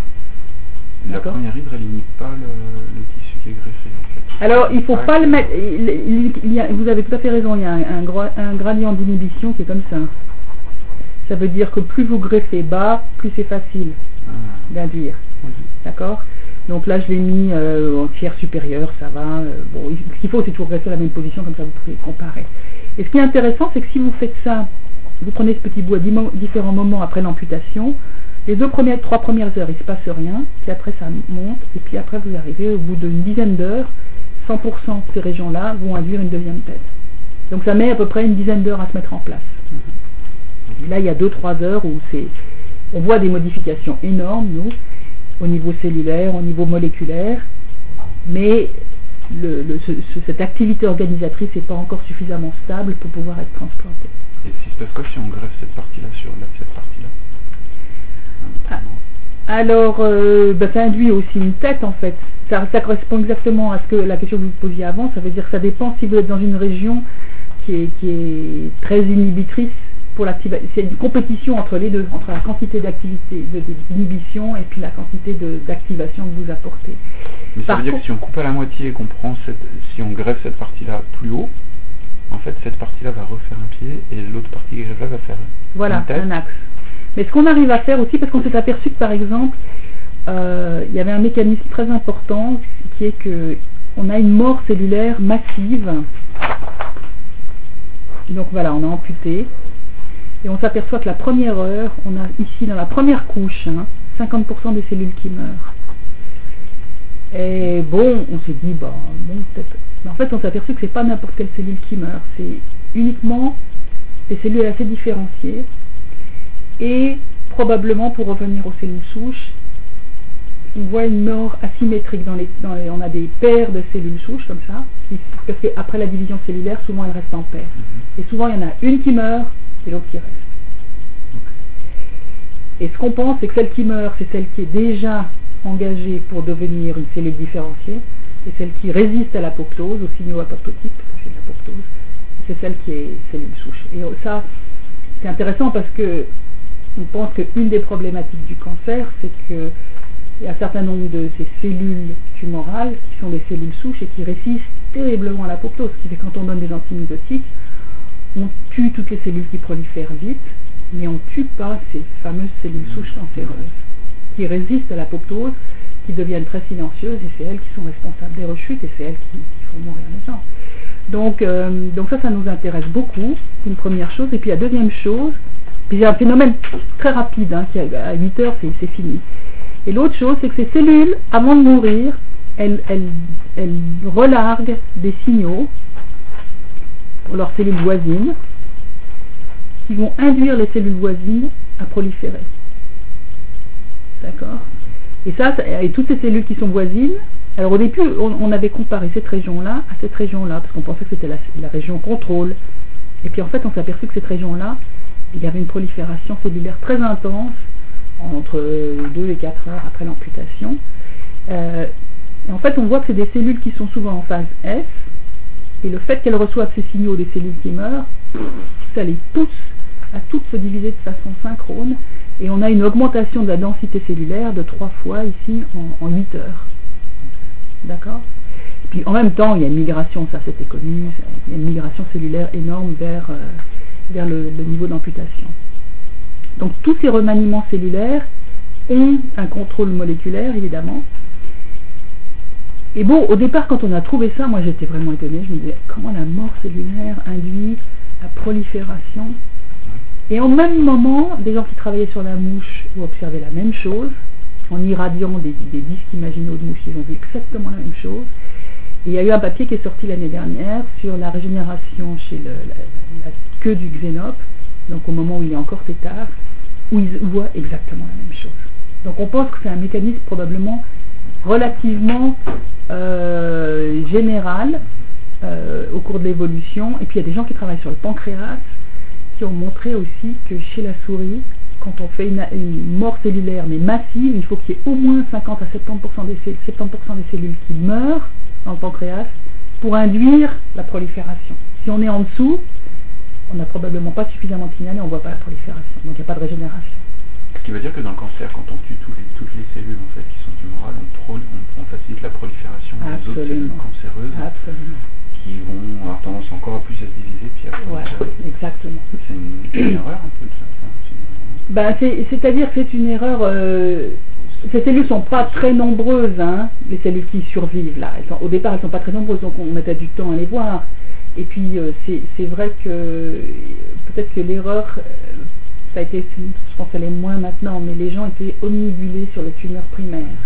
La D'accord? première hydre, elle n'imite pas le, le tissu qui est greffé, en fait. Alors, il ne faut pas le mettre... Il, il, il y a, vous avez tout à fait raison, il y a un, un, gra, un gradient d'inhibition qui est comme ça. Ça veut dire que plus vous greffez bas, plus c'est facile ah. d'induire. Oui. D'accord? Donc là, je l'ai mis euh, en tiers supérieur, ça va. Euh, bon, ce qu'il faut, c'est toujours rester à la même position, comme ça vous pouvez comparer. Et ce qui est intéressant, c'est que si vous faites ça, vous prenez ce petit bout à différents moments après l'amputation, les deux premières, trois premières heures, il ne se passe rien, puis après ça monte, et puis après vous arrivez au bout d'une dizaine d'heures, cent pour cent de ces régions-là vont induire une deuxième tête. Donc ça met à peu près une dizaine d'heures à se mettre en place. Et là, il y a deux trois heures où c'est, on voit des modifications énormes, nous, au niveau cellulaire, au niveau moléculaire, mais le, le, ce, ce, cette activité organisatrice n'est pas encore suffisamment stable pour pouvoir être transplantée. Et si se passe quoi si on greffe cette partie-là sur la, cette partie-là? Ah, alors, euh, bah, ça induit aussi une tête en fait. Ça, ça correspond exactement à ce que la question que vous posiez avant. Ça veut dire que ça dépend si vous êtes dans une région qui est, qui est très inhibitrice pour l'activation. C'est une compétition entre les deux, entre la quantité d'activité, de, d'inhibition et puis la quantité de, d'activation que vous apportez. Mais ça Par veut dire contre, que si on coupe à la moitié et qu'on prend cette, si on greffe cette partie-là plus haut, en fait cette partie-là va refaire un pied et l'autre partie qui greffe va faire voilà, une tête. un axe. Mais ce qu'on arrive à faire aussi, parce qu'on s'est aperçu que par exemple, euh, il y avait un mécanisme très important qui est que on a une mort cellulaire massive. Donc voilà, on a amputé. Et on s'aperçoit que la première heure, on a ici dans la première couche, hein, cinquante pour cent des cellules qui meurent. Et bon, on s'est dit, bah, bon, peut-être. Mais en fait, on s'est aperçu que c'est pas n'importe quelle cellule qui meurt. C'est uniquement des cellules assez différenciées. Et probablement, pour revenir aux cellules souches, on voit une mort asymétrique dans les, dans les, on a des paires de cellules souches comme ça, qui, parce qu'après la division cellulaire, souvent elles restent en paires. Mm-hmm. Et souvent il y en a une qui meurt et l'autre qui reste. Okay. Et ce qu'on pense, c'est que celle qui meurt, c'est celle qui est déjà engagée pour devenir une cellule différenciée, et celle qui résiste à l'apoptose, au signaux apoptotiques, parce que c'est de l'apoptose, c'est celle qui est cellule souche. Et ça, c'est intéressant parce que on pense qu'une des problématiques du cancer, c'est que il y a un certain nombre de ces cellules tumorales qui sont des cellules souches et qui résistent terriblement à l'apoptose. Ce qui fait que quand on donne des antibiotiques, on tue toutes les cellules qui prolifèrent vite, mais on ne tue pas ces fameuses cellules souches cancéreuses qui résistent à l'apoptose, qui deviennent très silencieuses, et c'est elles qui sont responsables des rechutes et c'est elles qui, qui font mourir les gens. Donc, euh, donc ça, ça nous intéresse beaucoup, c'est une première chose. Et puis la deuxième chose, puis il y a un phénomène très rapide, hein, qui à huit heures, c'est, c'est fini. Et l'autre chose, c'est que ces cellules, avant de mourir, elles, elles, elles relarguent des signaux pour leurs cellules voisines qui vont induire les cellules voisines à proliférer. D'accord? Et ça, et toutes ces cellules qui sont voisines, alors au début, on, on avait comparé cette région-là à cette région-là, parce qu'on pensait que c'était la, la région contrôle. Et puis en fait, on s'est aperçu que cette région-là, il y avait une prolifération cellulaire très intense entre deux et quatre heures après l'amputation. Euh, et en fait, on voit que c'est des cellules qui sont souvent en phase S, et le fait qu'elles reçoivent ces signaux des cellules qui meurent, ça les pousse à toutes se diviser de façon synchrone, et on a une augmentation de la densité cellulaire de trois fois ici en, en huit heures. D'accord? Et puis en même temps, il y a une migration, ça c'était connu, il y a une migration cellulaire énorme vers, euh, vers le, le niveau d'amputation. Donc tous ces remaniements cellulaires ont un contrôle moléculaire, évidemment. Et bon, au départ, quand on a trouvé ça, moi j'étais vraiment étonnée. Je me disais, comment la mort cellulaire induit la prolifération? Et au même moment, des gens qui travaillaient sur la mouche ont observé la même chose. En irradiant des, des disques imaginaux de mouches, ils ont vu exactement la même chose. Et il y a eu un papier qui est sorti l'année dernière sur la régénération chez le, la, la, la queue du xénope, donc au moment où il est encore tétard, où ils voient exactement la même chose. Donc on pense que c'est un mécanisme probablement relativement euh, général euh, au cours de l'évolution. Et puis il y a des gens qui travaillent sur le pancréas qui ont montré aussi que chez la souris, quand on fait une, une mort cellulaire mais massive, il faut qu'il y ait au moins cinquante à soixante-dix pour cent des, soixante-dix pour cent des cellules qui meurent dans le pancréas pour induire la prolifération. Si on est en dessous, on n'a probablement pas suffisamment de signal et on ne voit pas la prolifération, donc il n'y a pas de régénération. Ce qui veut dire que dans le cancer, quand on tue tous les, toutes les cellules en fait, qui sont tumorales, on, pro, on, on facilite la prolifération des autres cellules cancéreuses. Absolument. Qui vont avoir tendance encore plus à se diviser puis à proliférer. Ouais, exactement. C'est une, une erreur un peu de ça. Ben, c'est, c'est-à-dire que c'est une erreur. Euh, ces cellules sont pas très nombreuses, hein, les cellules qui survivent là. Elles sont, au départ, elles sont pas très nombreuses, donc on mettait du temps à les voir. Et puis euh, c'est, c'est vrai que peut-être que l'erreur, euh, ça a été, je pense qu'elle est moins maintenant, mais les gens étaient omnibulés sur les tumeurs primaires.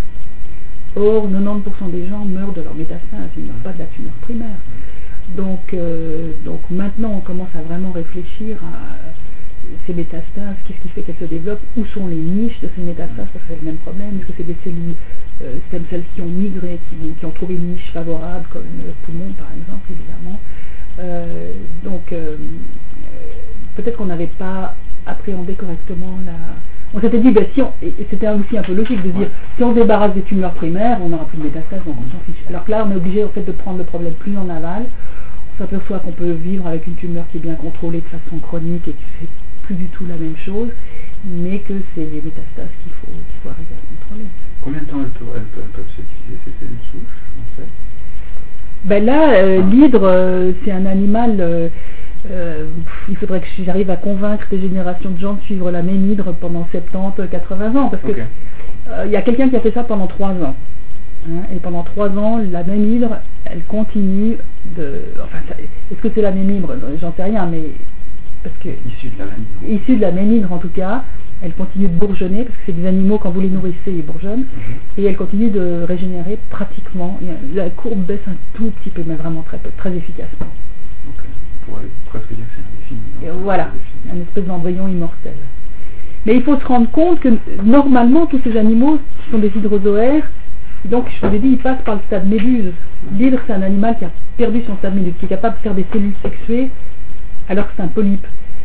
Or, quatre-vingt-dix pour cent des gens meurent de leur métastase, ils ne meurent pas de la tumeur primaire. Donc, euh, donc maintenant, on commence à vraiment réfléchir à ces métastases, qu'est-ce qui fait qu'elles se développent, où sont les niches de ces métastases, parce que c'est le même problème, est-ce que c'est des cellules euh, stem cells qui ont migré, qui, qui ont trouvé une niche favorable, comme le poumon par exemple, évidemment. Euh, donc euh, peut-être qu'on n'avait pas appréhendé correctement la... On s'était dit, ben, si on... et c'était aussi un peu logique de dire, si on se débarrasse des tumeurs primaires, on n'aura plus de métastases, donc on s'en fiche. Alors que là, on est obligé en fait, de prendre le problème plus en aval. On s'aperçoit qu'on peut vivre avec une tumeur qui est bien contrôlée de façon chronique et que c'est plus du tout la même chose, mais que c'est les métastases qu'il faut, qu'il faut arriver à contrôler. Combien de temps elles peuvent, elles peuvent, elles peuvent se diviser, ces cellules souches, en fait? Ben là, euh, l'hydre, euh, c'est un animal... Euh, euh, il faudrait que j'arrive à convaincre des générations de gens de suivre la même hydre pendant soixante-dix à quatre-vingts ans, parce que il okay. euh, y a quelqu'un qui a fait ça pendant trois ans. Hein, et pendant trois ans, la même hydre, elle continue de... Enfin, ça, est-ce que c'est la même hydre? J'en sais rien, mais... Parce que, issue de la même hydre. Issue de la même hydre, en tout cas, elle continue de bourgeonner, parce que c'est des animaux, quand vous les nourrissez, ils bourgeonnent, mm-hmm. et elle continue de régénérer pratiquement. La courbe baisse un tout petit peu, mais vraiment très peu, très efficacement. Ok, on pourrait presque dire que c'est indéfini. Et voilà, un espèce d'embryon immortel. Mais il faut se rendre compte que, normalement, tous ces animaux qui sont des hydrozoaires, donc, je vous l'ai dit, ils passent par le stade méduse. L'hydre, c'est un animal qui a perdu son stade méduse, qui est capable de faire des cellules sexuées, alors que c'est un polype.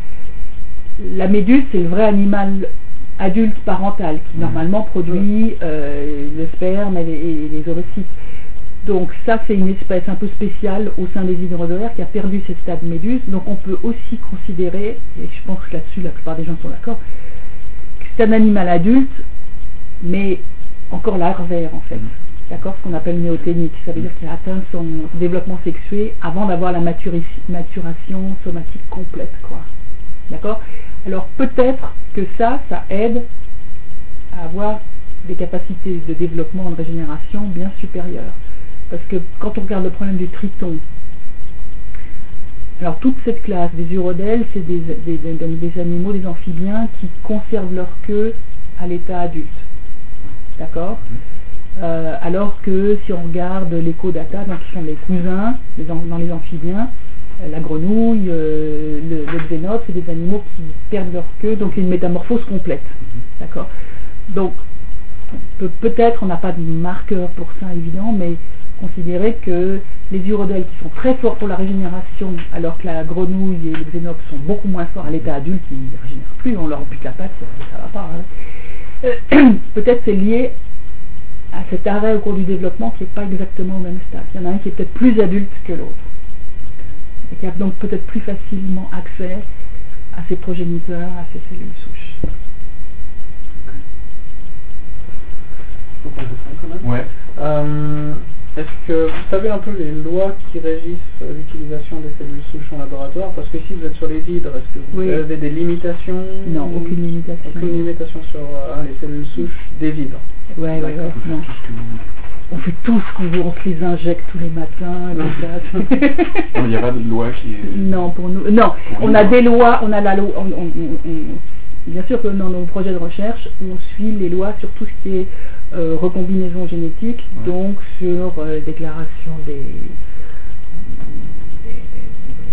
La méduse, c'est le vrai animal adulte parental, qui normalement produit euh, le sperme et les, et les ovocytes. Donc ça, c'est une espèce un peu spéciale au sein des hydrozoaires qui a perdu ses stades méduse. Donc on peut aussi considérer, et je pense que là-dessus la plupart des gens sont d'accord, que c'est un animal adulte, mais encore larvaire en fait. D'accord, ce qu'on appelle néoténique, ça veut dire qu'il a atteint son développement sexué avant d'avoir la maturi- maturation somatique complète, quoi. D'accord? Alors peut-être que ça, ça aide à avoir des capacités de développement et de régénération bien supérieures. Parce que quand on regarde le problème du triton, alors toute cette classe des urodèles, c'est des, des, des, des animaux, des amphibiens qui conservent leur queue à l'état adulte. D'accord? Euh, alors que si on regarde les caudata, donc qui sont les cousins les, dans les amphibiens, euh, la grenouille, euh, le, le xénope, c'est des animaux qui perdent leur queue, donc c'est une métamorphose complète. D'accord? Donc peut, peut-être, on n'a pas de marqueur pour ça évident, mais considérer que les urodèles qui sont très forts pour la régénération, alors que la grenouille et le xénope sont beaucoup moins forts à l'état adulte, ils ne régénèrent plus, on leur ampute la patte, ça, ça va pas. Hein. Euh, peut-être c'est lié à cet arrêt au cours du développement qui n'est pas exactement au même stade. Il y en a un qui est peut-être plus adulte que l'autre, et qui a donc peut-être plus facilement accès à ses progéniteurs, à ses cellules souches. Ouais. Euh, est-ce que vous savez un peu les lois qui régissent l'utilisation des cellules souches en laboratoire? Parce que si vous êtes sur les hydres, est-ce que vous oui. avez des limitations? Non, aucune limitation. Aucune limitation sur euh, les cellules souches des hydres? Ouais, ouais, ouais, non. on fait tout ce qu'on veut, on se les injecte tous les matins. Non, il n'y a pas de loi qui est... Non, pour nous, non, pour on a des lois, on a la loi, on, on, on, on, bien sûr que dans nos projets de recherche, on suit les lois sur tout ce qui est euh, recombinaison génétique, ouais. donc sur euh, déclaration des, des, des,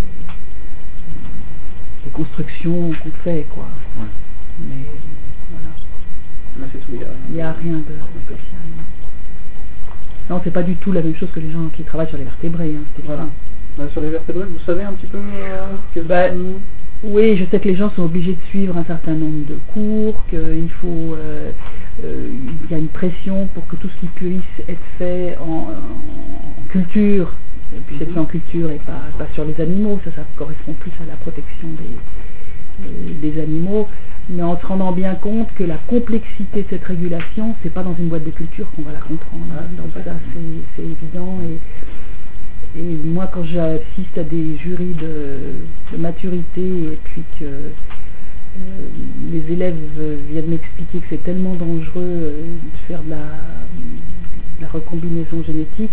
des constructions qu'on fait, quoi. Ouais. Mais voilà. Mais c'est tout, il n'y a rien de spécial. Non, c'est pas du tout la même chose que les gens qui travaillent sur les vertébrés. Hein, voilà. Bah, sur les vertébrés, vous savez un petit peu euh, que bah, oui, je sais que les gens sont obligés de suivre un certain nombre de cours, qu'il faut, euh, euh, il y a une pression pour que tout ce qui puisse être fait en, en culture puisse être fait en culture et pas, pas sur les animaux. Ça, ça correspond plus à la protection des, euh, des animaux. Mais en se rendant bien compte que la complexité de cette régulation, c'est pas dans une boîte de culture qu'on va la comprendre. Ah, donc ça, c'est évident. Et, et moi, quand j'assiste à des jurys de, de maturité et puis que euh, les élèves viennent m'expliquer que c'est tellement dangereux euh, de faire de la, de la recombinaison génétique,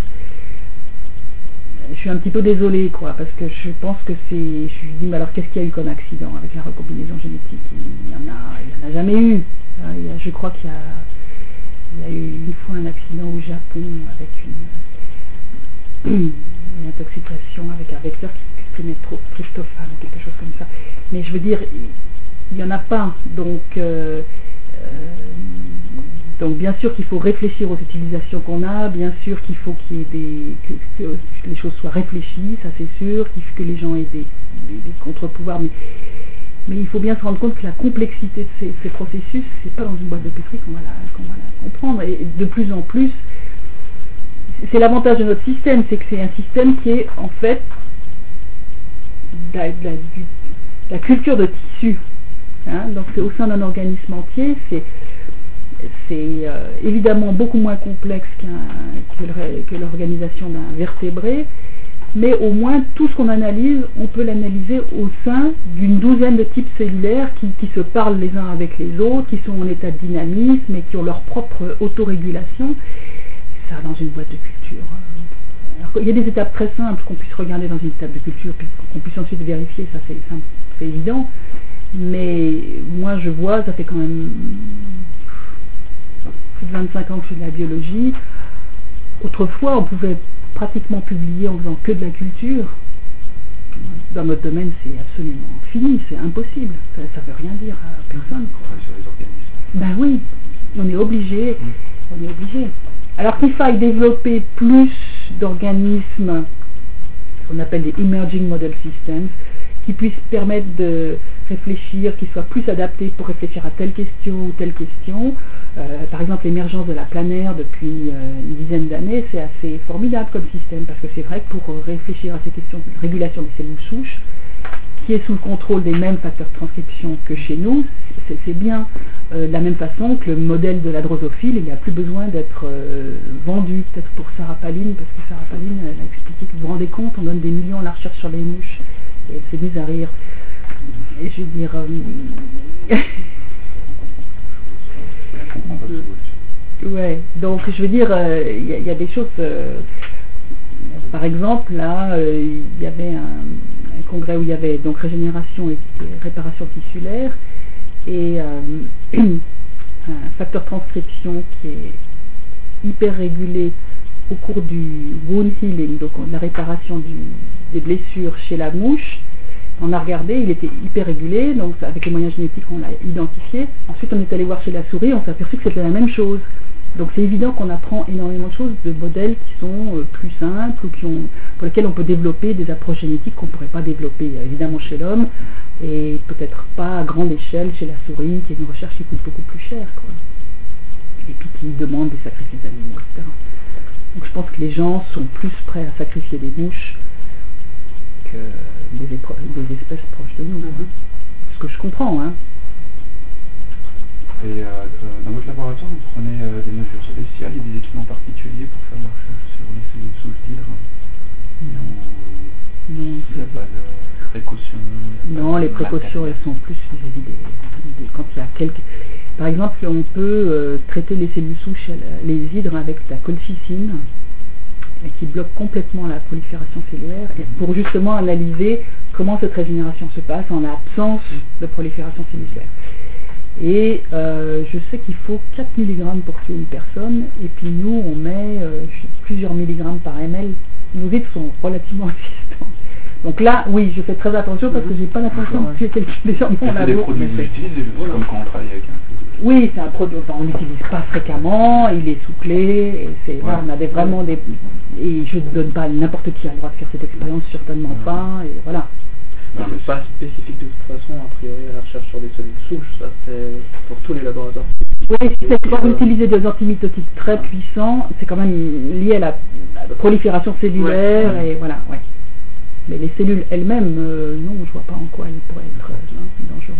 je suis un petit peu désolée, quoi, parce que je pense que c'est... Je me dis, mais alors qu'est-ce qu'il y a eu comme accident avec la recombinaison génétique? Il n'y en a, il y en a jamais eu. Il y a, je crois qu'il y a, il y a eu une fois un accident au Japon avec une, une intoxication avec un vecteur qui exprimait trop tryptophane ou quelque chose comme ça. Mais je veux dire, il n'y en a pas. Donc... Euh, euh, Donc bien sûr qu'il faut réfléchir aux utilisations qu'on a, bien sûr qu'il faut qu'il y ait des, que, que les choses soient réfléchies, ça c'est sûr, qu'il faut que les gens aient des, des, des contre-pouvoirs, mais, mais il faut bien se rendre compte que la complexité de ces, ces processus, c'est pas dans une boîte de pétri qu'on va, qu'on va la comprendre, et de plus en plus, c'est l'avantage de notre système, c'est que c'est un système qui est en fait de la, de la, de la culture de tissu, hein, donc c'est au sein d'un organisme entier, c'est c'est euh, évidemment beaucoup moins complexe qu'un, que l'organisation d'un vertébré, mais au moins tout ce qu'on analyse, on peut l'analyser au sein d'une douzaine de types cellulaires qui, qui se parlent les uns avec les autres, qui sont en état de dynamisme et qui ont leur propre autorégulation. Ça dans une boîte de culture. Alors, il y a des étapes très simples qu'on puisse regarder dans une étape de culture, puis qu'on puisse ensuite vérifier, ça c'est simple, c'est évident. Mais moi je vois, ça fait quand même plus de vingt-cinq ans que je fais de la biologie. Autrefois, on pouvait pratiquement publier en faisant que de la culture. Dans notre domaine, c'est absolument fini, c'est impossible. Ça ne veut rien dire à personne. Ouais, sur les organismes. Ben oui, on est obligé. Mmh. On est obligé. Alors qu'il faille développer plus d'organismes, qu'on appelle des emerging model systems, qui puissent permettre de réfléchir, qui soient plus adaptés pour réfléchir à telle question ou telle question. Euh, par exemple, l'émergence de la planaire depuis euh, une dizaine d'années, c'est assez formidable comme système, parce que c'est vrai que pour réfléchir à ces questions de régulation des cellules souches, qui est sous le contrôle des mêmes facteurs de transcription que chez nous, c'est bien euh, de la même façon que le modèle de la drosophile, il n'y a plus besoin d'être euh, vendu, peut-être pour Sarah Palin, parce que Sarah Palin, elle a expliqué que vous vous rendez compte, on donne des millions à la recherche sur les mouches, et elle s'est mise à rire. Et je veux dire... Euh, ouais, donc je veux dire, il euh, y, y a des choses... Euh, par exemple, là, il euh, y avait un, un congrès où il y avait donc régénération et, et réparation tissulaire, et euh, un facteur de transcription qui est hyper régulé au cours du wound healing, donc la réparation du, des blessures chez la mouche. On a regardé, il était hyper régulé, donc avec les moyens génétiques on l'a identifié. Ensuite on est allé voir chez la souris, on s'est aperçu que c'était la même chose. Donc c'est évident qu'on apprend énormément de choses, de modèles qui sont euh, plus simples ou qui ont, pour lesquels on peut développer des approches génétiques qu'on ne pourrait pas développer euh, évidemment chez l'homme, et peut-être pas à grande échelle chez la souris, qui est une recherche qui coûte beaucoup plus cher, quoi. Et puis qui demande des sacrifices d'animaux, et cetera. Donc je pense que les gens sont plus prêts à sacrifier des mouches que des, des espèces proches de nous. Mm-hmm. Ce que je comprends, hein. Et euh, dans votre laboratoire, vous prenez euh, des mesures spéciales et des équipements particuliers pour faire de la recherche sur les cellules souches d'hydre? Non, non, il n'y a pas de précautions. Non, les précautions, elles sont plus vis-à-vis des, des... Quand il y a quelques... Par exemple, on peut euh, traiter les cellules souches, les hydres, avec la colchicine, et qui bloque complètement la prolifération cellulaire, et pour justement analyser comment cette régénération se passe en absence de prolifération cellulaire. Et euh, je sais qu'il faut quatre milligrammes pour tuer une personne, et puis nous, on met euh, plusieurs milligrammes par ml. Nos hydres sont relativement résistants. Donc là, oui, je fais très attention parce que j'ai pas l'impression de tuer quelqu'un déjà dans la C'est des produits que vous utilisez, voilà. Comme quand on travaille avec un... Oui, c'est un produit, enfin, on l'utilise pas fréquemment, il est soufflé, et c'est, ouais. Là, on a des, vraiment des... Et je ne donne pas n'importe qui a le droit de faire cette expérience, certainement ouais. pas, et voilà. Non, mais pas spécifique de toute façon, a priori, à la recherche sur des cellules souches, ça c'est pour tous les laboratoires. Oui, si c'est pour euh... utiliser des antimitotiques très puissants, c'est quand même lié à la, à la prolifération cellulaire, ouais. et voilà, ouais. Mais les cellules elles-mêmes, euh, non, je vois pas en quoi elles pourraient être euh, dangereuses.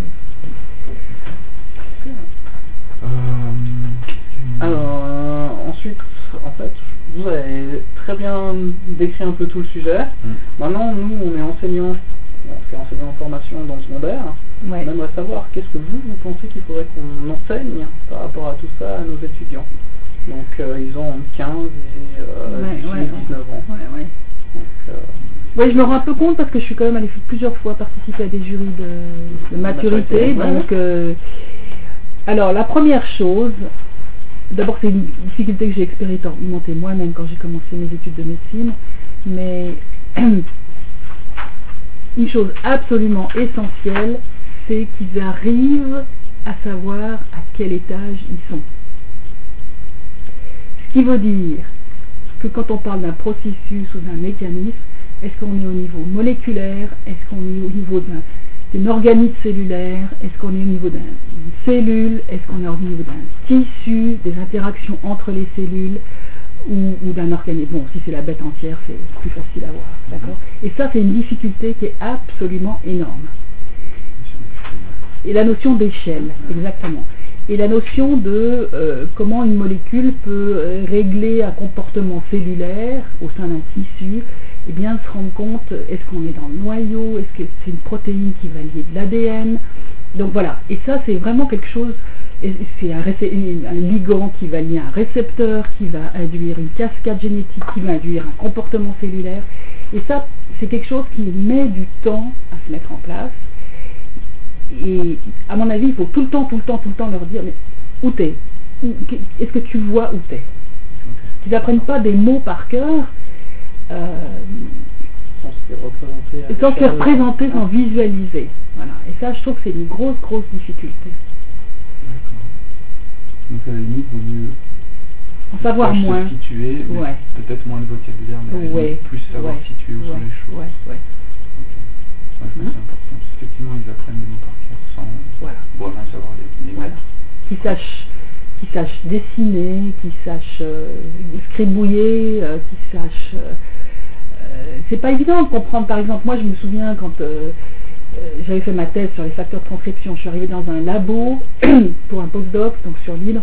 Euh, Alors, euh, ensuite, en fait, vous avez très bien décrit un peu tout le sujet. Mm. Maintenant, nous, on est enseignants, en tout cas enseignants en formation dans le secondaire. Ouais. On aimerait savoir qu'est-ce que vous, vous pensez qu'il faudrait qu'on enseigne par rapport à tout ça à nos étudiants. Donc, euh, ils ont quinze et euh, ouais, dix-huit, ouais, dix-neuf ans. Ouais, ouais. Donc, euh, oui, je me rends un peu compte parce que je suis quand même allée plusieurs fois participer à des jurys de, de maturité. Donc, euh, alors, la première chose, d'abord c'est une difficulté que j'ai expérimentée moi-même quand j'ai commencé mes études de médecine, mais une chose absolument essentielle, c'est qu'ils arrivent à savoir à quel étage ils sont. Ce qui veut dire que quand on parle d'un processus ou d'un mécanisme, est-ce qu'on est au niveau moléculaire? Est-ce qu'on est au niveau d'un organisme cellulaire? Est-ce qu'on est au niveau d'une cellule? Est-ce qu'on est au niveau d'un tissu? Des interactions entre les cellules? Ou, ou d'un organisme? Bon, si c'est la bête entière, c'est plus facile à voir. D'accord? Et ça, c'est une difficulté qui est absolument énorme. Et la notion d'échelle, exactement. Et la notion de euh, comment une molécule peut euh, régler un comportement cellulaire au sein d'un tissu, et eh bien se rendre compte, est-ce qu'on est dans le noyau, est-ce que c'est une protéine qui va lier de l'A D N, donc voilà, et ça c'est vraiment quelque chose, c'est un, un ligand qui va lier un récepteur, qui va induire une cascade génétique, qui va induire un comportement cellulaire, et ça c'est quelque chose qui met du temps à se mettre en place, et à mon avis il faut tout le temps, tout le temps, tout le temps leur dire, mais où t'es? Est-ce que tu vois où t'es? Okay. Qu'ils n'apprennent pas des mots par cœur, Euh, sans se les représenter, sans se les représenter, sans visualiser. Voilà. Et ça, je trouve que c'est une grosse, grosse difficulté. D'accord. Donc à la limite, il vaut mieux en savoir moins. Se situer, mais ouais. Peut-être moins de vocabulaire, mais ouais. plus savoir ouais. situer où ouais. sont les choses. Ouais. Ouais. Okay. Ouais, je pense que c'est important. Effectivement, ils apprennent des mots par cœur sans voilà. vraiment savoir les, les voilà. mettre. Qu'ils sachent qui sachent dessiner, qui sachent euh, scribouiller, euh, qui sachent... Euh, euh, c'est pas évident de comprendre, par exemple, moi je me souviens quand euh, euh, j'avais fait ma thèse sur les facteurs de transcription, je suis arrivée dans un labo pour un postdoc, donc sur l'hydre,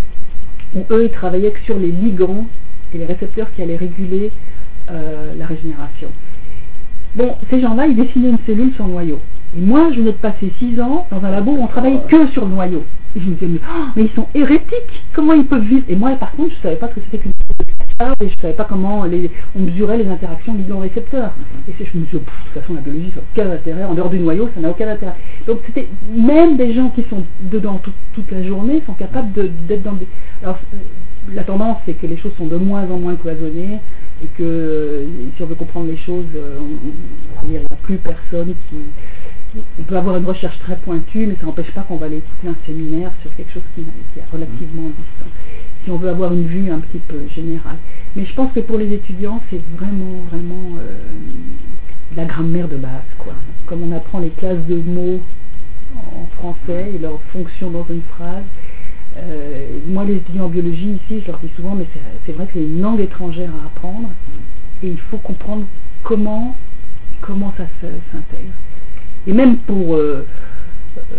où eux ils travaillaient que sur les ligands et les récepteurs qui allaient réguler euh, la régénération. Bon, ces gens-là, ils dessinaient une cellule sans noyau. Et moi, je venais de passer six ans dans un labo où on travaillait que sur le noyau. Et je me disais, mais, oh, mais ils sont hérétiques, comment ils peuvent vivre? Et moi, par contre, je ne savais pas ce que c'était qu'une charge, et je ne savais pas comment les, on mesurait les interactions ligand-récepteur. Et je me disais, de toute façon, la biologie, ça n'a aucun intérêt, en dehors du noyau, ça n'a aucun intérêt. Donc, c'était, même des gens qui sont dedans tout, toute la journée sont capables de, d'être dans des... Alors, la tendance, c'est que les choses sont de moins en moins cloisonnées, et que, euh, si on veut comprendre les choses, euh, on, il n'y a plus personne qui... On peut avoir une recherche très pointue, mais ça n'empêche pas qu'on va aller écouter un séminaire sur quelque chose qui, qui est relativement distant. Si on veut avoir une vue un petit peu générale. Mais je pense que pour les étudiants, c'est vraiment, vraiment euh, de la grammaire de base, quoi. Comme on apprend les classes de mots en français et leur fonction dans une phrase. Euh, moi, les étudiants en biologie ici, je leur dis souvent, mais c'est, c'est vrai que c'est une langue étrangère à apprendre, et il faut comprendre comment, comment ça se, s'intègre. Et même pour, euh, euh,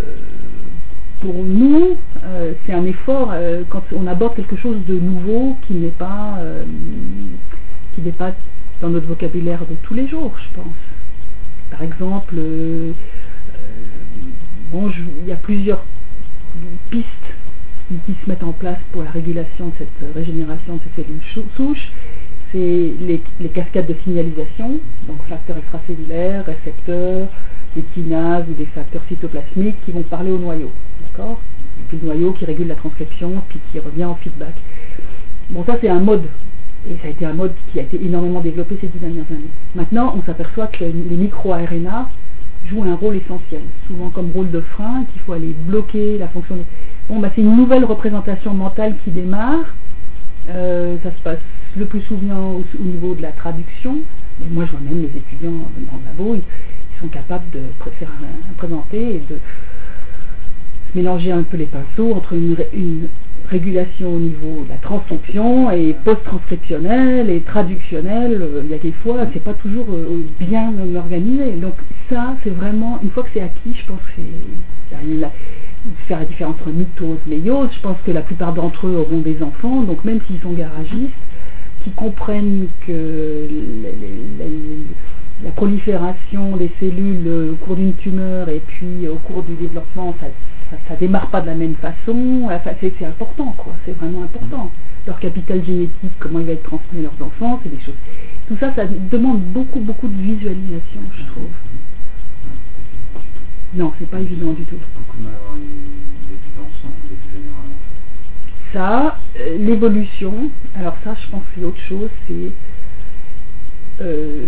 pour nous, euh, c'est un effort euh, quand on aborde quelque chose de nouveau qui n'est pas, euh, qui n'est pas dans notre vocabulaire de tous les jours, je pense. Par exemple, euh, bon, je, il y a plusieurs pistes qui, qui se mettent en place pour la régulation de cette régénération de ces cellules souches. C'est les, les cascades de signalisation, donc facteurs extracellulaires, récepteurs, des kinases ou des facteurs cytoplasmiques qui vont parler au noyau, d'accord? Et puis le noyau qui régule la transcription, puis qui revient au feedback. Bon, ça c'est un mode, et ça a été un mode qui a été énormément développé ces dix dernières années. Maintenant, on s'aperçoit que les micro-A R N A jouent un rôle essentiel, souvent comme rôle de frein, qu'il faut aller bloquer la fonction. Des... Bon, bah c'est une nouvelle représentation mentale qui démarre. Euh, ça se passe le plus souvent au, au niveau de la traduction, mais moi je vois même les étudiants dans le labo, ils, ils sont capables de faire un, un présenté et de mélanger un peu les pinceaux entre une, une régulation au niveau de la transcription et post-transcriptionnelle et traductionnelle. Il y a des fois, c'est pas toujours bien organisé. Donc ça, c'est vraiment, une fois que c'est acquis, je pense que c'est la, faire la différence entre mythose et méiose. Je pense que la plupart d'entre eux auront des enfants, donc même s'ils sont garagistes, qui comprennent que les, les, les, la prolifération des cellules au cours d'une tumeur et puis au cours du développement, ça ça, ça démarre pas de la même façon. Enfin, c'est, c'est important, quoi. C'est vraiment important. Leur capital génétique, comment il va être transmis à leurs enfants, c'est des choses. Tout ça, ça demande beaucoup, beaucoup de visualisation, je trouve. Non, c'est pas évident du tout. Ça, euh, l'évolution, alors ça, je pense que c'est autre chose, c'est euh,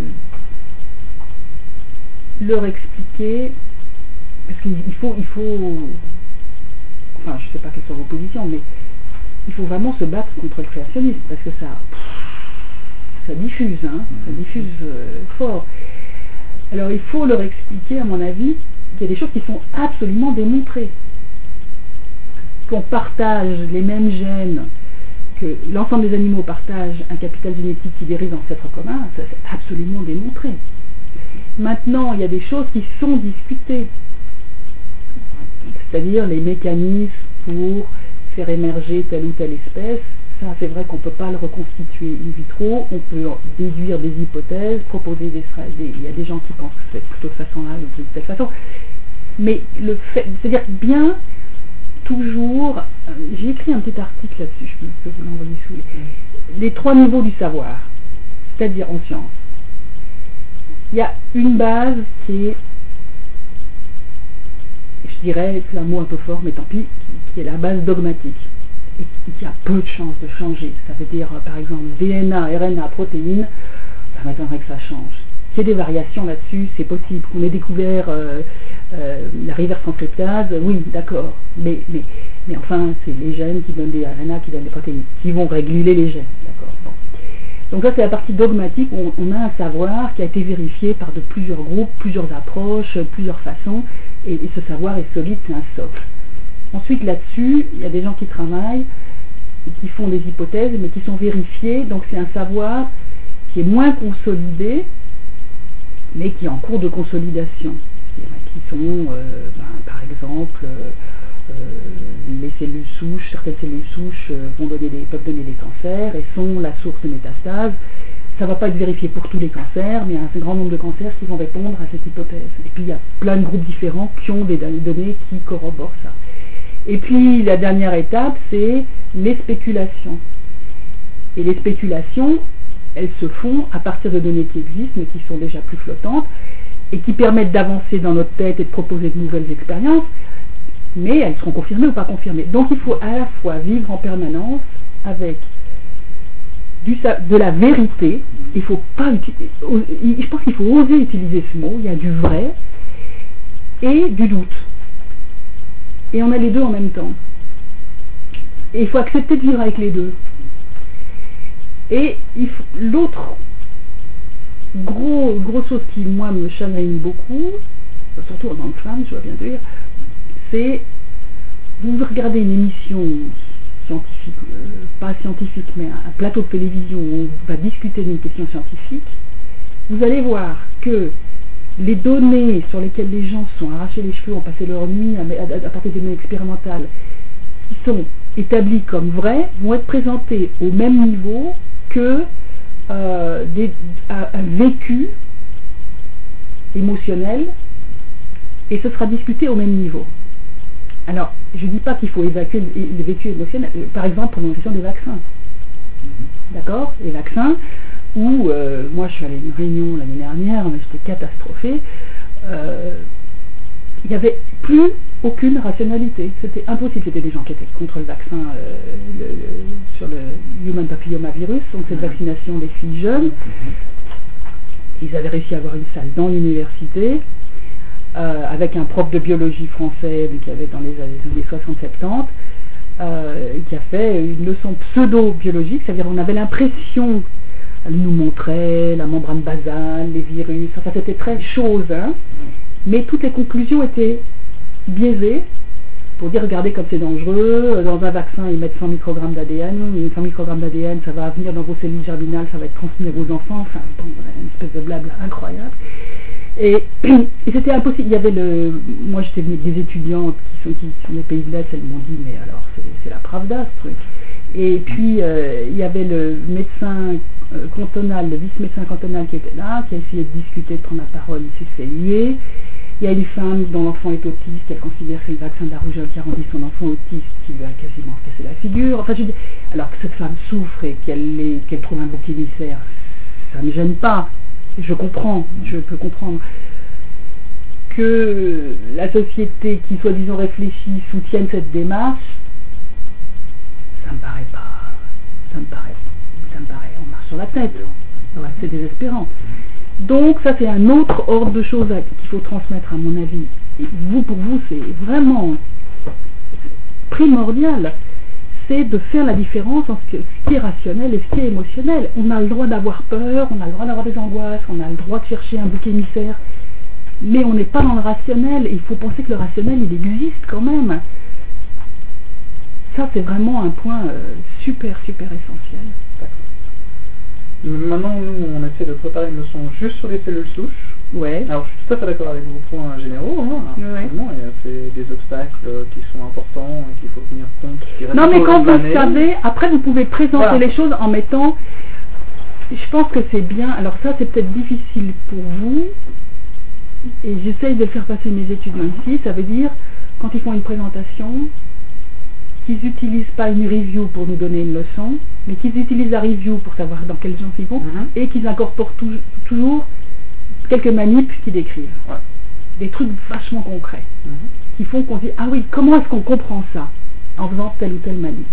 leur expliquer, parce qu'il faut, il faut, enfin, je sais pas quelles sont vos positions, mais il faut vraiment se battre contre le créationnisme, parce que ça, ça diffuse, hein, ça diffuse euh, fort. Alors, il faut leur expliquer, à mon avis, qu'il y a des choses qui sont absolument démontrées. Qu'on partage les mêmes gènes, que l'ensemble des animaux partagent un capital génétique qui dérive d'ancêtres communs, ça c'est absolument démontré. Maintenant, il y a des choses qui sont discutées, c'est-à-dire les mécanismes pour faire émerger telle ou telle espèce. Ça, c'est vrai qu'on ne peut pas le reconstituer in vitro, on peut déduire des hypothèses, proposer des, des... Il y a des gens qui pensent que c'est plutôt de cette façon-là ou de cette façon. Mais le fait, c'est-à-dire bien toujours, euh, j'ai écrit un petit article là-dessus, je peux vous l'envoyer sous les, les trois niveaux du savoir, c'est-à-dire en science. Il y a une base qui est, je dirais, c'est un mot un peu fort, mais tant pis, qui est la base dogmatique, et qui a peu de chances de changer. Ça veut dire, par exemple, D N A, R N A, protéines, ça m'étonnerait que ça change. Qu'il y ait des variations là-dessus, c'est possible. Qu'on ait découvert euh, euh, la reverse transcriptase, oui, d'accord. Mais, mais, mais enfin, c'est les gènes qui donnent des R N A, qui donnent des protéines, qui vont réguler les gènes, d'accord. Bon. Donc ça, c'est la partie dogmatique où on, on a un savoir qui a été vérifié par de plusieurs groupes, plusieurs approches, plusieurs façons, et, et ce savoir est solide, c'est un socle. Ensuite, là-dessus, il y a des gens qui travaillent, qui font des hypothèses, mais qui sont vérifiées, donc c'est un savoir qui est moins consolidé, mais qui est en cours de consolidation, c'est-à-dire qui sont, euh, ben, par exemple, euh, euh, les cellules souches, certaines cellules souches euh, vont donner des, peuvent donner des cancers et sont la source de métastases. Ça ne va pas être vérifié pour tous les cancers, mais il y a un grand nombre de cancers qui vont répondre à cette hypothèse. Et puis il y a plein de groupes différents qui ont des données qui corroborent ça. Et puis la dernière étape, c'est les spéculations. Et les spéculations, elles se font à partir de données qui existent, mais qui sont déjà plus flottantes, et qui permettent d'avancer dans notre tête et de proposer de nouvelles expériences, mais elles seront confirmées ou pas confirmées. Donc il faut à la fois vivre en permanence avec du, de la vérité, il faut pas utiliser, je pense qu'il faut oser utiliser ce mot, il y a du vrai, et du doute. Et on a les deux en même temps. Et il faut accepter de vivre avec les deux. Et il faut, l'autre gros, grosse chose qui, moi, me chagrine beaucoup, surtout en tant que femme, je dois bien dire, c'est, vous regardez une émission scientifique, euh, pas scientifique, mais un, un plateau de télévision où on va discuter d'une question scientifique, vous allez voir que les données sur lesquelles les gens se sont arrachés les cheveux, ont passé leur nuit à, à, à partir des données expérimentales, qui sont établies comme vraies, vont être présentées au même niveau que euh, des, un, un vécu émotionnel et ce sera discuté au même niveau. Alors, je ne dis pas qu'il faut évacuer le, le vécu émotionnel, par exemple pour la question des vaccins. D'accord? Les vaccins, où euh, moi je suis allée à une réunion l'année dernière, mais j'étais catastrophée, euh, il n'y avait plus aucune rationalité. C'était impossible. C'était des gens qui étaient contre le vaccin euh, le, le, sur le human papillomavirus, donc cette vaccination des filles jeunes. Ils avaient réussi à avoir une salle dans l'université, euh, avec un prof de biologie français qui avait dans les années soixante soixante-dix, euh, qui a fait une leçon pseudo-biologique, c'est-à-dire on avait l'impression, elle nous montrait la membrane basale, les virus, enfin c'était très chose, hein, mais toutes les conclusions étaient biaisées pour dire regardez comme c'est dangereux, dans un vaccin ils mettent cent microgrammes d'A D N, cent microgrammes d'A D N ça va venir dans vos cellules germinales, ça va être transmis à vos enfants, enfin bon, une espèce de blabla incroyable. Et, et c'était impossible. Il y avait le, moi j'étais venue avec des étudiantes qui sont, qui sont des pays de l'Est, elles m'ont dit mais alors c'est la pravda ce truc. Et puis euh, il y avait le médecin euh, cantonal, le vice-médecin cantonal qui était là, qui a essayé de discuter, de prendre la parole, il s'est fait huer. Il y a une femme dont l'enfant est autiste, elle considère que c'est le vaccin de la rougeole qui a rendu son enfant autiste, qui lui a quasiment cassé la figure. Enfin, je dis, alors que cette femme souffre et qu'elle qu'elle trouve un bouc émissaire, ça ne me gêne pas. Je comprends, je peux comprendre que la société qui soi-disant réfléchit soutienne cette démarche. Ça me paraît pas, ça me paraît, ça me paraît, on marche sur la tête. Ouais, c'est désespérant. Donc ça c'est un autre ordre de choses qu'il faut transmettre à mon avis. Et vous, pour vous, c'est vraiment primordial, c'est de faire la différence entre ce, ce qui est rationnel et ce qui est émotionnel. On a le droit d'avoir peur, on a le droit d'avoir des angoisses, on a le droit de chercher un bouc émissaire, mais on n'est pas dans le rationnel. Il faut penser que le rationnel, il existe quand même. Ça c'est vraiment un point euh, super, super essentiel. Maintenant, nous, on essaie de préparer une leçon juste sur les cellules souches. Ouais. Alors, je suis tout à fait d'accord avec vos points généraux. Hein. Ouais. Il y a c'est des obstacles qui sont importants et qu'il faut tenir compte. Non, mais quand vous savez, après, vous pouvez présenter voilà. les choses en mettant... Je pense que c'est bien... Alors ça, c'est peut-être difficile pour vous. Et j'essaye de le faire passer mes étudiants mm-hmm. ici. Ça veut dire, quand ils font une présentation, qu'ils n'utilisent pas une review pour nous donner une leçon, mais qu'ils utilisent la review pour savoir dans quel genre ils vont, mm-hmm. et qu'ils incorporent tout, toujours quelques manips qui décrivent. Ouais. Des trucs vachement concrets, mm-hmm. qui font qu'on dit, ah oui, comment est-ce qu'on comprend ça en faisant telle ou telle manip.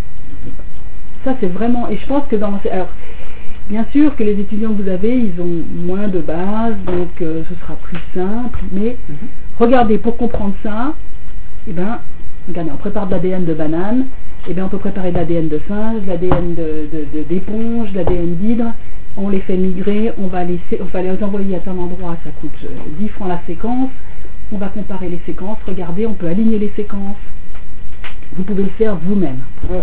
Ça c'est vraiment, et je pense que dans... Alors, bien sûr que les étudiants que vous avez, ils ont moins de base, donc euh, ce sera plus simple, mais mm-hmm. regardez, pour comprendre ça, eh ben, regardez, on prépare de l'A D N de banane, et bien on peut préparer de l'A D N de singe, de l'A D N d'éponge, de, de, de l'A D N d'hydre, on les fait migrer, on va les, on va les envoyer à tel endroit, ça coûte dix francs la séquence, on va comparer les séquences, regardez, on peut aligner les séquences, vous pouvez le faire vous-même. Ouais.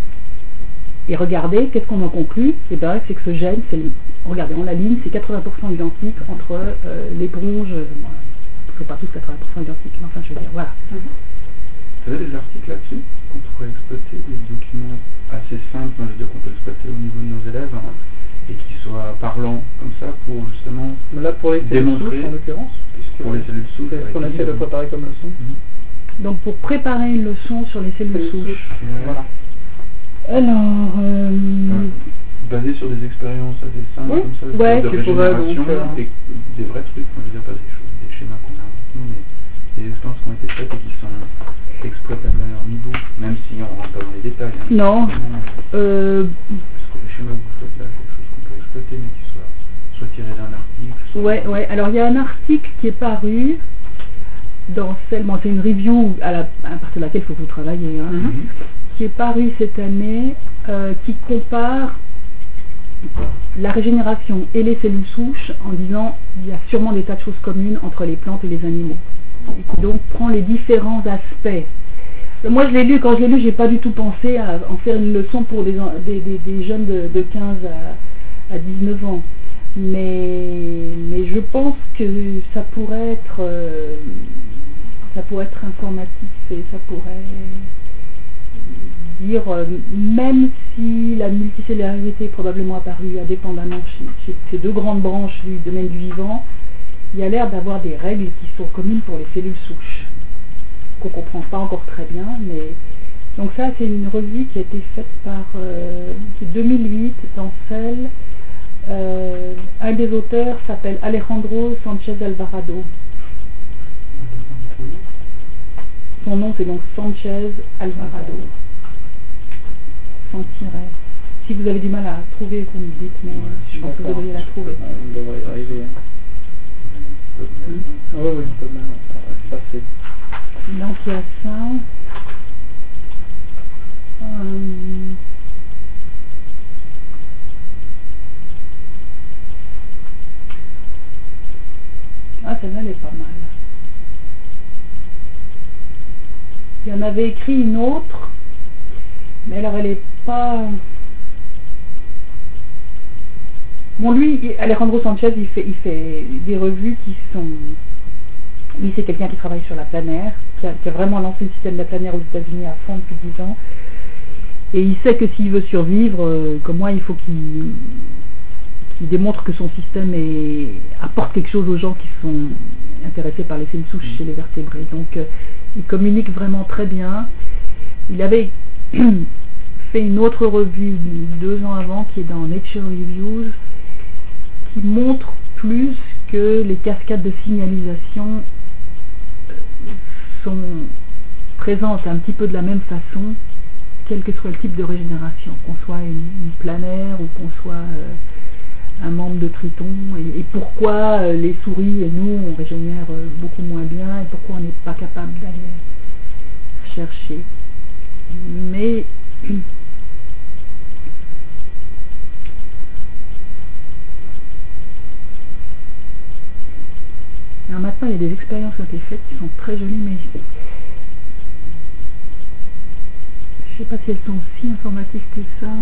Et regardez, qu'est-ce qu'on en conclut? Et bien c'est que ce gène, c'est le, regardez, on l'aligne, c'est quatre-vingts pour cent identique entre euh, l'éponge, euh, bon, c'est pas tous quatre-vingts pour cent identiques, mais enfin je veux dire, voilà. Mm-hmm. Vous avez des articles là-dessus qu'on pourrait exploiter, des documents assez simples, je veux dire qu'on peut exploiter au niveau de nos élèves, hein, et qui soient parlants comme ça pour justement là pour les cellules souches en l'occurrence, pour les cellules souches, c'est ce qu'on essaie de préparer comme leçon. Mm-hmm. Donc pour préparer une leçon sur les cellules souches, souches. Ouais. Voilà. Alors, euh... ouais. basé sur des expériences assez simples oui. comme ça, ouais, de régénération pourrait, donc, et des vrais trucs, enfin, je veux dire pas des choses, des schémas qu'on a inventés, mais des expériences qui ont été faites et qui sont exploitables à leur niveau, même si on rentre pas dans les détails. Hein, non. Euh... Parce que le schéma que vous faites là, c'est quelque chose qu'on peut exploiter, mais qui soit, soit tiré d'un article. Ouais, ouais. Alors il y a un article qui est paru dans celle, bon, c'est une review à, la, à partir de laquelle il faut que vous travaillez, hein, mm-hmm. qui est paru cette année, euh, qui compare la régénération et les cellules souches en disant il y a sûrement des tas de choses communes entre les plantes et les animaux. Et qui donc prend les différents aspects. Moi je l'ai lu, quand je l'ai lu, j'ai pas du tout pensé à en faire une leçon pour des, des, des, des jeunes de, de quinze à, à dix-neuf ans. Mais, mais je pense que ça pourrait être, euh, ça pourrait être informatif et ça pourrait, dire, euh, même si la multicellularité est probablement apparue indépendamment chez, chez ces deux grandes branches du domaine du vivant, il y a l'air d'avoir des règles qui sont communes pour les cellules souches, qu'on ne comprend pas encore très bien, mais... Donc ça, c'est une revue qui a été faite par euh, deux mille huit dans celle... Euh, un des auteurs s'appelle Alejandro Sanchez Alvarado. Son nom, c'est donc Sanchez Alvarado. Sans tiret. Si vous avez du mal à trouver, vous me dites, mais je pense que vous devriez la trouver. On devrait y arriver. Oui, oui, un peu de mal. Ça, c'est... Donc il y a ça. Euh... Ah, celle-là, elle est pas mal. Il y en avait écrit une autre, mais alors elle est pas... Bon, lui, Alejandro Sanchez, il fait, il fait des revues qui sont... Lui, c'est quelqu'un qui travaille sur la planaire, qui a, qui a vraiment lancé le système de la planaire aux États-Unis à fond depuis dix ans. Et il sait que s'il veut survivre, euh, comme moi, il faut qu'il... qui démontre que son système est, apporte quelque chose aux gens qui sont intéressés par les cellules souches chez les vertébrés. Donc euh, il communique vraiment très bien. Il avait fait une autre revue deux ans avant qui est dans Nature Reviews, qui montre plus que les cascades de signalisation sont présentes un petit peu de la même façon, quel que soit le type de régénération, qu'on soit une, une planaire ou qu'on soit... Euh, un membre de Triton, et, et pourquoi euh, les souris et nous on régénère euh, beaucoup moins bien, et pourquoi on n'est pas capable d'aller chercher. Mais alors maintenant il y a des expériences qui ont été faites qui sont très jolies, mais je ne sais pas si elles sont si informatives que ça.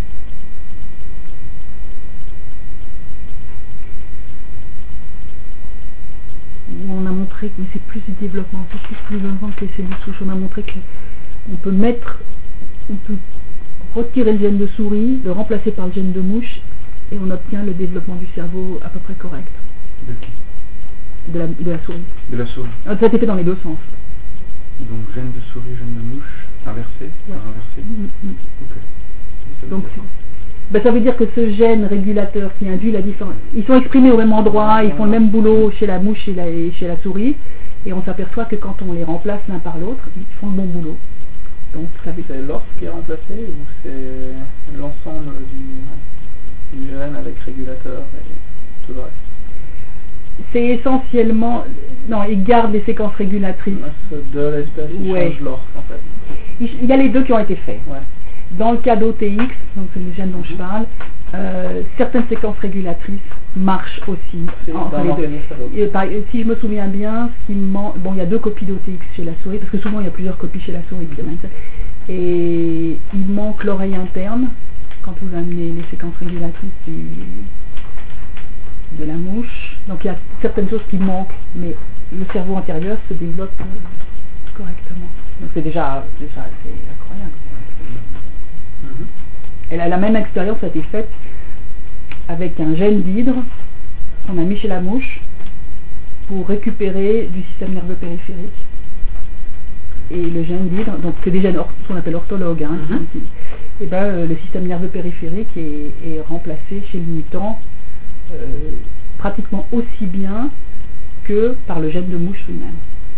On a montré que, mais c'est plus du développement, c'est plus plus longtemps que les cellules souches, on a montré qu'on peut mettre, on peut retirer le gène de souris, le remplacer par le gène de mouche, et on obtient le développement du cerveau à peu près correct. De qui? De la, de la souris. De la souris. Ça a été fait dans les deux sens. Donc gène de souris, gène de mouche, inversé, ouais. inversé. Mm-hmm. Ok. Donc ben, ça veut dire que ce gène régulateur qui induit la différence, ils sont exprimés au même endroit, ils font le même boulot chez la mouche et, la, et chez la souris, et on s'aperçoit que quand on les remplace l'un par l'autre, ils font le bon boulot. Donc ça veut... C'est l'orse qui est remplacé ou c'est l'ensemble du, du gène avec régulateur et tout le reste? C'est essentiellement... Non, ils gardent les séquences régulatrices. De l'espèce, ils ouais. changent l'orse en fait. Il, il y a les deux qui ont été faits. Ouais. Dans le cas d'O T X, donc c'est le gène dont je parle, euh, certaines séquences régulatrices marchent aussi entre les deux. Et, par, si je me souviens bien, ce qui bon, il y a deux copies d'O T X chez la souris, parce que souvent il y a plusieurs copies chez la souris. Et il manque l'oreille interne quand vous amenez les séquences régulatrices du, de la mouche. Donc il y a certaines choses qui manquent, mais le cerveau intérieur se développe euh, correctement. Donc c'est déjà, déjà c'est incroyable. Et là, la même expérience a été faite avec un gène d'hydre qu'on a mis chez la mouche pour récupérer du système nerveux périphérique. Et le gène d'hydre, donc c'est des gènes ce qu'on appelle orthologues, hein, mm-hmm. et ben, euh, le système nerveux périphérique est, est remplacé chez le mutant euh, pratiquement aussi bien que par le gène de mouche lui-même.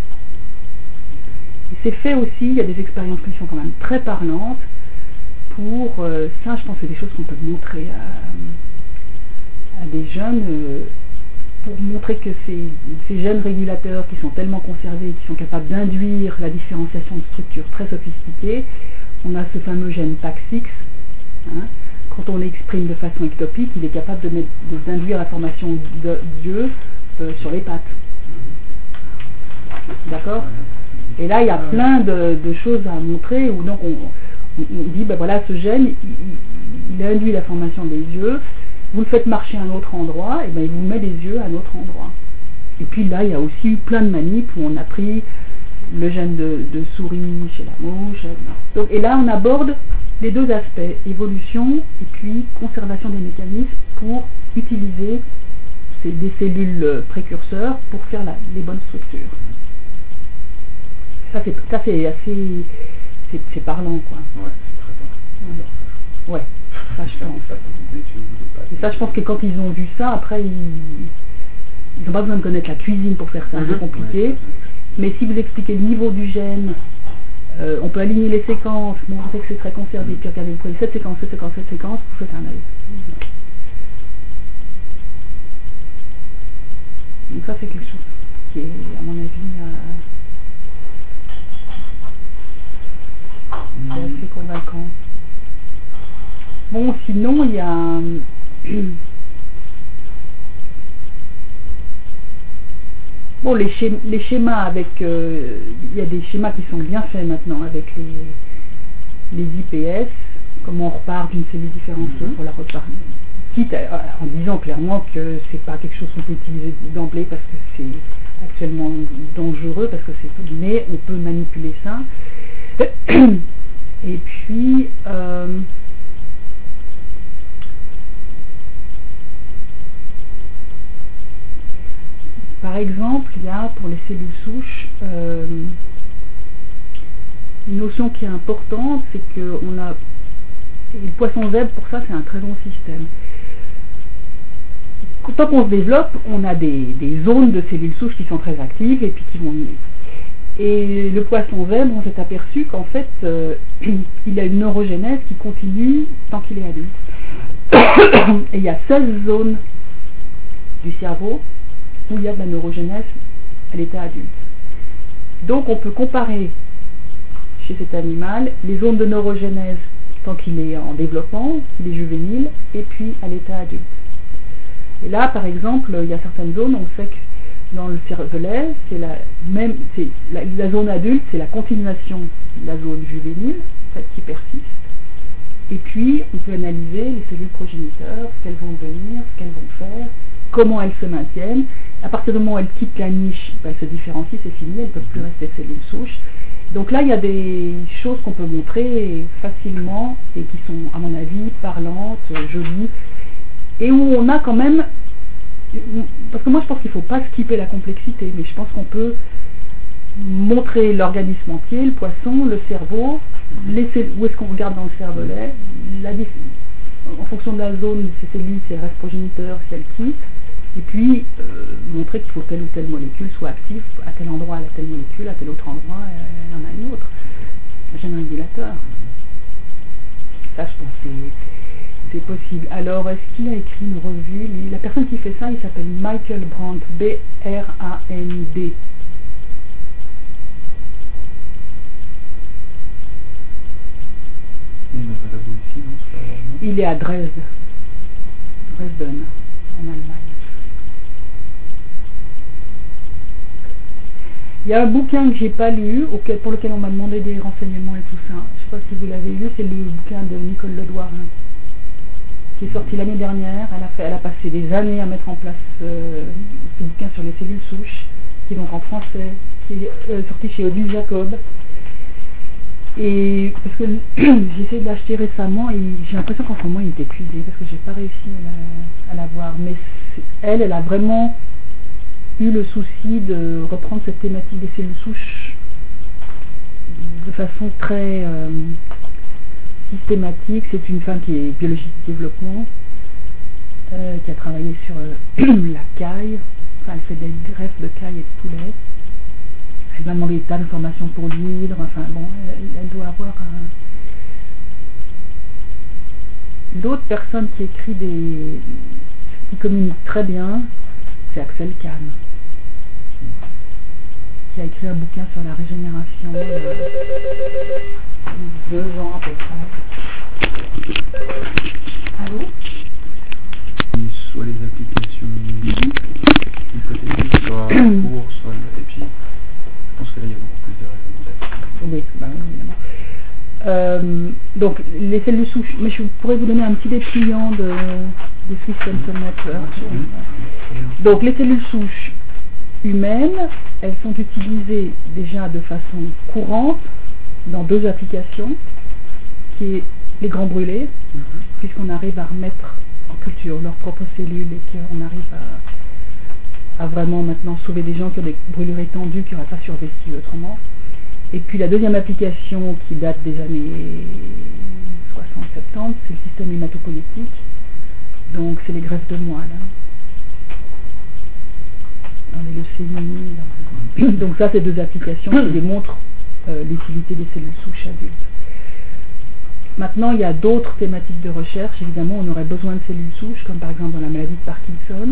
Et c'est fait aussi, il y a des expériences qui sont quand même très parlantes. Pour euh, ça, je pense que c'est des choses qu'on peut montrer à, à des jeunes, euh, pour montrer que ces, ces gènes régulateurs qui sont tellement conservés, qui sont capables d'induire la différenciation de structures très sophistiquées, on a ce fameux gène P A X X, hein, quand on l'exprime de façon ectopique, il est capable de mettre, de, d'induire la formation d'yeux euh, sur les pattes. D'accord? Et là, il y a plein de, de choses à montrer, où donc on... on dit, ben voilà, ce gène, il, il induit la formation des yeux, vous le faites marcher à un autre endroit, et ben il vous met les yeux à un autre endroit. Et puis là, il y a aussi eu plein de manips où on a pris le gène de, de souris chez la mouche. Donc, et là, on aborde les deux aspects, évolution et puis conservation des mécanismes pour utiliser ces, des cellules précurseurs pour faire la, les bonnes structures. Ça, c'est, ça, c'est assez... C'est, c'est parlant, quoi. Ouais, c'est très parlant. Ouais, ouais, ça, je pense. Et ça, je pense que quand ils ont vu ça, après, ils n'ont pas besoin de connaître la cuisine pour faire ça, mm-hmm. C'est compliqué. Ouais, mais si vous expliquez le niveau du gène, euh, on peut aligner les séquences, montrer que c'est très conservé, puis regardez, vous prenez cette séquence, cette séquence, cette séquence, vous faites un œil. Donc ça, c'est quelque chose qui est, à mon avis, euh, c'est assez convaincant. Bon, sinon, il y a... Bon, les, schémas, les schémas avec... Il euh, y a des schémas qui sont bien faits maintenant avec les, les I P S, comment on repart d'une cellule différenciée pour la repartir. Quitte à, en disant clairement que c'est pas quelque chose qu'on peut utiliser d'emblée parce que c'est actuellement dangereux, parce que c'est... Mais on peut manipuler ça. Et puis... Euh, Par exemple, il y a pour les cellules souches euh, une notion qui est importante, c'est que on a et le poisson zèbre pour ça c'est un très bon système. Tant qu'on se développe, on a des, des zones de cellules souches qui sont très actives et puis qui vont et le poisson zèbre, on s'est aperçu qu'en fait euh, il a une neurogénèse qui continue tant qu'il est adulte. Et il y a seize zones du cerveau où il y a de la neurogénèse à l'état adulte. Donc on peut comparer chez cet animal les zones de neurogénèse tant qu'il est en développement, qu'il est juvénile, et puis à l'état adulte. Et là, par exemple, il y a certaines zones, on sait que dans le cervelet, c'est la même, c'est la, la zone adulte, c'est la continuation de la zone juvénile, en fait, qui persiste. Et puis, on peut analyser les cellules progéniteurs, ce qu'elles vont devenir, ce qu'elles vont faire, comment elles se maintiennent. À partir du moment où elles quittent la niche, ben, elles se différencient, c'est fini, elles ne peuvent plus rester cellules souches. Donc là, il y a des choses qu'on peut montrer facilement et qui sont, à mon avis, parlantes, jolies, et où on a quand même... Parce que moi, je pense qu'il ne faut pas skipper la complexité, mais je pense qu'on peut montrer l'organisme entier, le poisson, le cerveau, les cellules, où est-ce qu'on regarde dans le cervelet, la, en fonction de la zone de ces cellules, si elles restent progéniteurs, si elles quittent, et puis euh, montrer qu'il faut telle ou telle molécule soit active à tel endroit, à telle molécule, à tel autre endroit, il y en a une autre. Un gène régulateur. Ça, je pense que c'est possible. Alors, est-ce qu'il a écrit une revue, lui? La personne qui fait ça, il s'appelle Michael Brandt, B R A N D. Il est à Dresde, Dresden, en Allemagne. Il y a un bouquin que j'ai pas lu, auquel, pour lequel on m'a demandé des renseignements et tout ça. Je ne sais pas si vous l'avez lu, c'est le bouquin de Nicole Ledouarin, qui est sorti l'année dernière. Elle a, fait, elle a passé des années à mettre en place euh, ce bouquin sur les cellules souches, qui est donc en français, qui est euh, sorti chez Odile Jacob. Et parce que j'ai essayé de l'acheter récemment et j'ai l'impression qu'en ce moment il est épuisé parce que j'ai pas réussi à la, à la voir. Mais elle, elle a vraiment eu le souci de reprendre cette thématique des cellules souches de façon très euh, systématique. C'est une femme qui est biologiste de développement, euh, qui a travaillé sur euh, la caille. Enfin, elle fait des greffes de caille et de poulet. Elle m'a demandé des tas d'informations pour l'hydre, enfin bon, elle, elle doit avoir un... L'autre personne qui écrit des... qui communique très bien, c'est Axel Kahn, qui a écrit un bouquin sur la régénération, euh, deux ans à peu près. Allô? Soit les applications hypothétiques, soit cours, soit... et puis... Je pense que là, il y a beaucoup plus de réglementation. Oui, bah, évidemment. Euh, donc, les cellules souches, mais je pourrais vous donner un petit dépliant de, de Swiss Cancer Network. Donc, les cellules souches, humaines, elles sont utilisées déjà de façon courante dans deux applications, qui est les grands brûlés, mm-hmm. puisqu'on arrive à remettre en culture leurs propres cellules et qu'on arrive à, à vraiment maintenant sauver des gens qui ont des brûlures étendues, qui n'auraient pas survécu autrement. Et puis la deuxième application qui date des années soixante soixante-dix, c'est le système hématopoïétique. Donc c'est les greffes de moelle, hein. Dans les leucémies. Dans... Donc ça, c'est deux applications qui démontrent euh, l'utilité des cellules souches adultes. Maintenant, il y a d'autres thématiques de recherche. Évidemment, on aurait besoin de cellules souches, comme par exemple dans la maladie de Parkinson,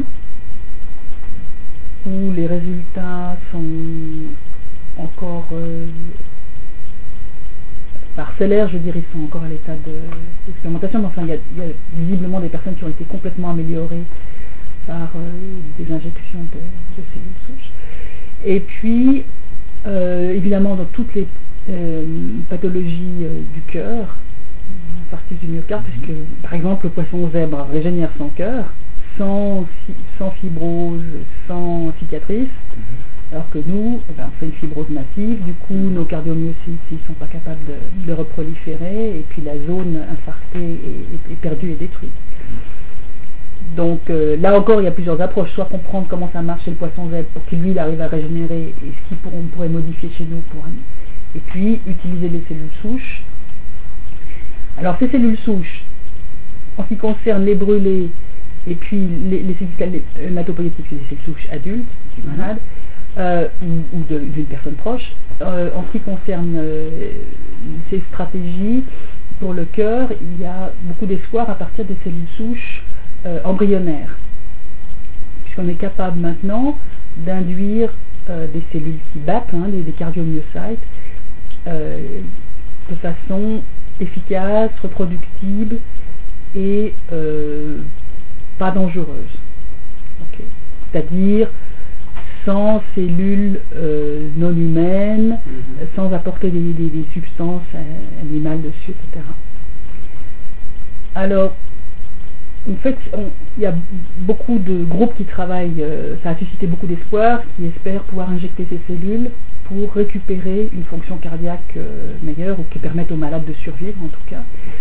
où les résultats sont encore euh, parcellaires, je veux dire, ils sont encore à l'état d'expérimentation, mais enfin, il y, a, il y a visiblement des personnes qui ont été complètement améliorées par euh, des injections de, de cellules souches. Et puis, euh, évidemment, dans toutes les euh, pathologies euh, du cœur, infarctus du myocarde, puisque, par exemple, le poisson zèbre régénère son cœur, sans, sans fibrose, sans cicatrice, alors que nous, eh ben, on fait une fibrose massive, du coup nos cardiomyocytes ne sont pas capables de, de reproliférer, et puis la zone infarctée est, est, est perdue et détruite. Donc euh, là encore, il y a plusieurs approches, soit comprendre comment ça marche chez le poisson zèbre pour qu'il lui il arrive à régénérer, et ce qu'on pour, pourrait modifier chez nous, pour, et puis utiliser les cellules souches. Alors ces cellules souches, en ce qui concerne les brûlés, et puis les, les cellules hématopoïétiques, c'est des cellules souches adultes, du malade, Euh, ou, ou d'une personne proche. Euh, en ce qui concerne euh, ces stratégies, pour le cœur, il y a beaucoup d'espoir à partir des cellules souches euh, embryonnaires, puisqu'on est capable maintenant d'induire euh, des cellules qui battent, hein, des, des cardiomyocytes, euh, de façon efficace, reproductible et euh, pas dangereuse. Okay. C'est-à-dire sans cellules euh, non humaines, mm-hmm. sans apporter des, des, des substances euh, animales dessus, et cetera. Alors, en fait, il y a beaucoup de groupes qui travaillent, euh, ça a suscité beaucoup d'espoir, qui espèrent pouvoir injecter ces cellules pour récupérer une fonction cardiaque euh, meilleure, ou qui permettent aux malades de survivre en tout cas.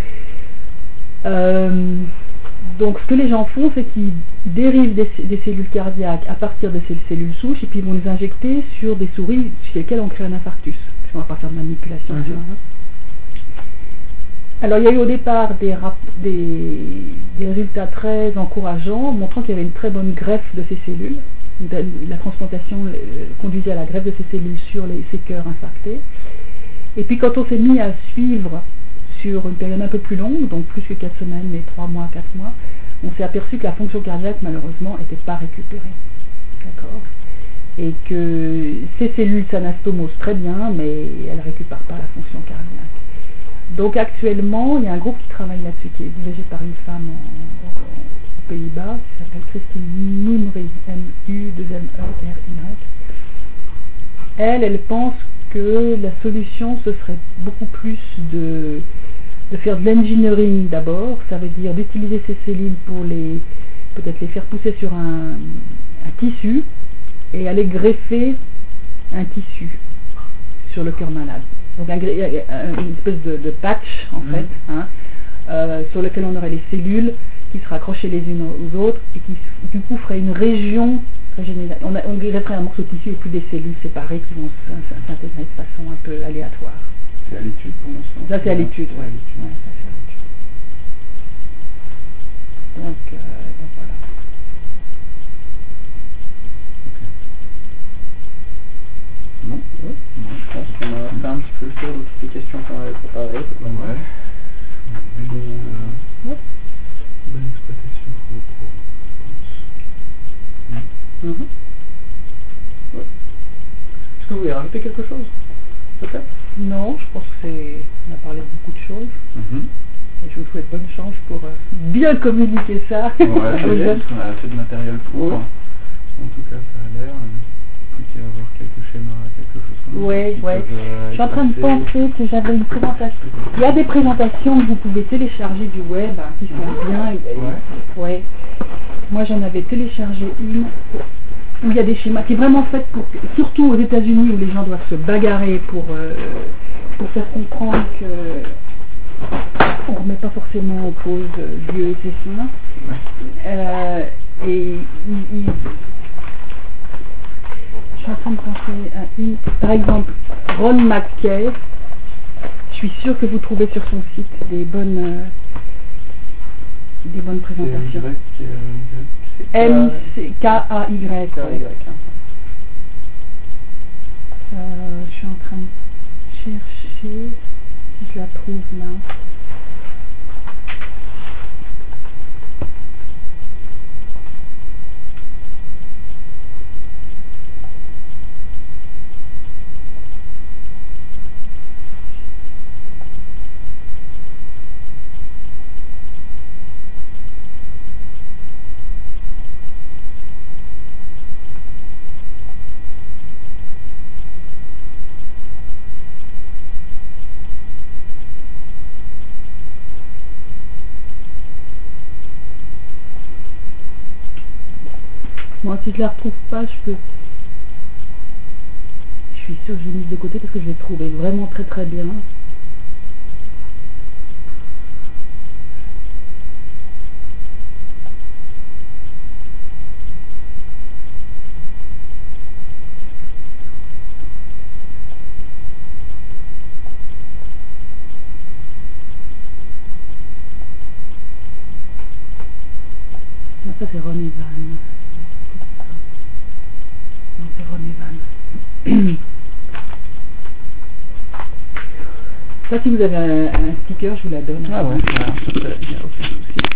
Euh, Donc ce que les gens font, c'est qu'ils dérivent des, des cellules cardiaques à partir de ces cellules souches, et puis ils vont les injecter sur des souris chez lesquelles on crée un infarctus. Parce qu'on ne va pas faire de manipulation. Mm-hmm. Hein. Alors il y a eu au départ des, rap- des, des résultats très encourageants, montrant qu'il y avait une très bonne greffe de ces cellules. La transplantation euh, conduisait à la greffe de ces cellules sur les, ces cœurs infarctés. Et puis quand on s'est mis à suivre sur une période un peu plus longue, donc plus que quatre semaines, mais trois mois, quatre mois, on s'est aperçu que la fonction cardiaque, malheureusement, n'était pas récupérée. D'accord ? Et que ces cellules s'anastomosent très bien, mais elles ne récupèrent pas la fonction cardiaque. Donc actuellement, il y a un groupe qui travaille là-dessus, qui est dirigé par une femme en, en, aux Pays-Bas, qui s'appelle Christine Moumry, M U deux M E R Y. Elle, elle pense que la solution, ce serait beaucoup plus de... de faire de l'engineering d'abord, ça veut dire d'utiliser ces cellules pour les peut-être les faire pousser sur un, un tissu et aller greffer un tissu sur le cœur malade. Donc un, une espèce de, de patch en mmh. fait, hein, euh, sur lequel on aurait les cellules qui seraient accrochées les unes aux autres et qui du coup ferait une région régénérée. On, a, on grefferait un morceau de tissu et puis des cellules séparées qui vont s'intégrer de façon un peu aléatoire. C'est à l'étude pour l'instant. Ça c'est à l'étude, oui. Ouais, ça c'est à l'étude. Donc, euh, donc voilà. Ok. Bon, ouais. Ouais, je pense qu'on a fait un petit peu le tour de toutes les questions qu'on avait préparées. Ouais. Belle, euh, ouais. Bonne exploitation pour vos cours, je pense. Mm. Mm-hmm. Ouais. Est-ce que vous voulez rajouter quelque chose ? Peut-être ? Non, je pense que c'est... on a parlé de beaucoup de choses. Mm-hmm. Et je vous souhaite bonne chance pour euh, bien communiquer ça. Ouais, aux jeunes. On a assez de matériel pour. Ouais. En tout cas, ça a l'air. Plus qu'à avoir quelques schémas, quelque chose comme ouais, ça. Ouais, ouais. Euh, je suis en train de penser que j'avais une présentation. Il y a des présentations que vous pouvez télécharger du web hein, qui sont bien. Ouais. Ouais. Moi, j'en avais téléchargé une. où il y a des schémas, qui est vraiment fait pour, surtout aux États-Unis où les gens doivent se bagarrer pour, euh, pour faire comprendre que on ne remet pas forcément en cause Dieu et ses saints. Euh, et il, il, je suis en train de penser à une, par exemple, Ron McKay. Je suis sûre que vous trouvez sur son site des bonnes, euh, des bonnes présentations. M K A Y. Euh, je suis en train de chercher si je la trouve là. Moi, si je la retrouve pas, je peux... Je suis sûre que je l'ai mise de côté parce que je l'ai trouvée vraiment très très bien. Ah, ça c'est Ron Evan. Non, c'est Ron Evan. Ça, si vous avez un, un sticker, je vous la donne. Ah ouais, voilà, ça, il n'y a aucun souci.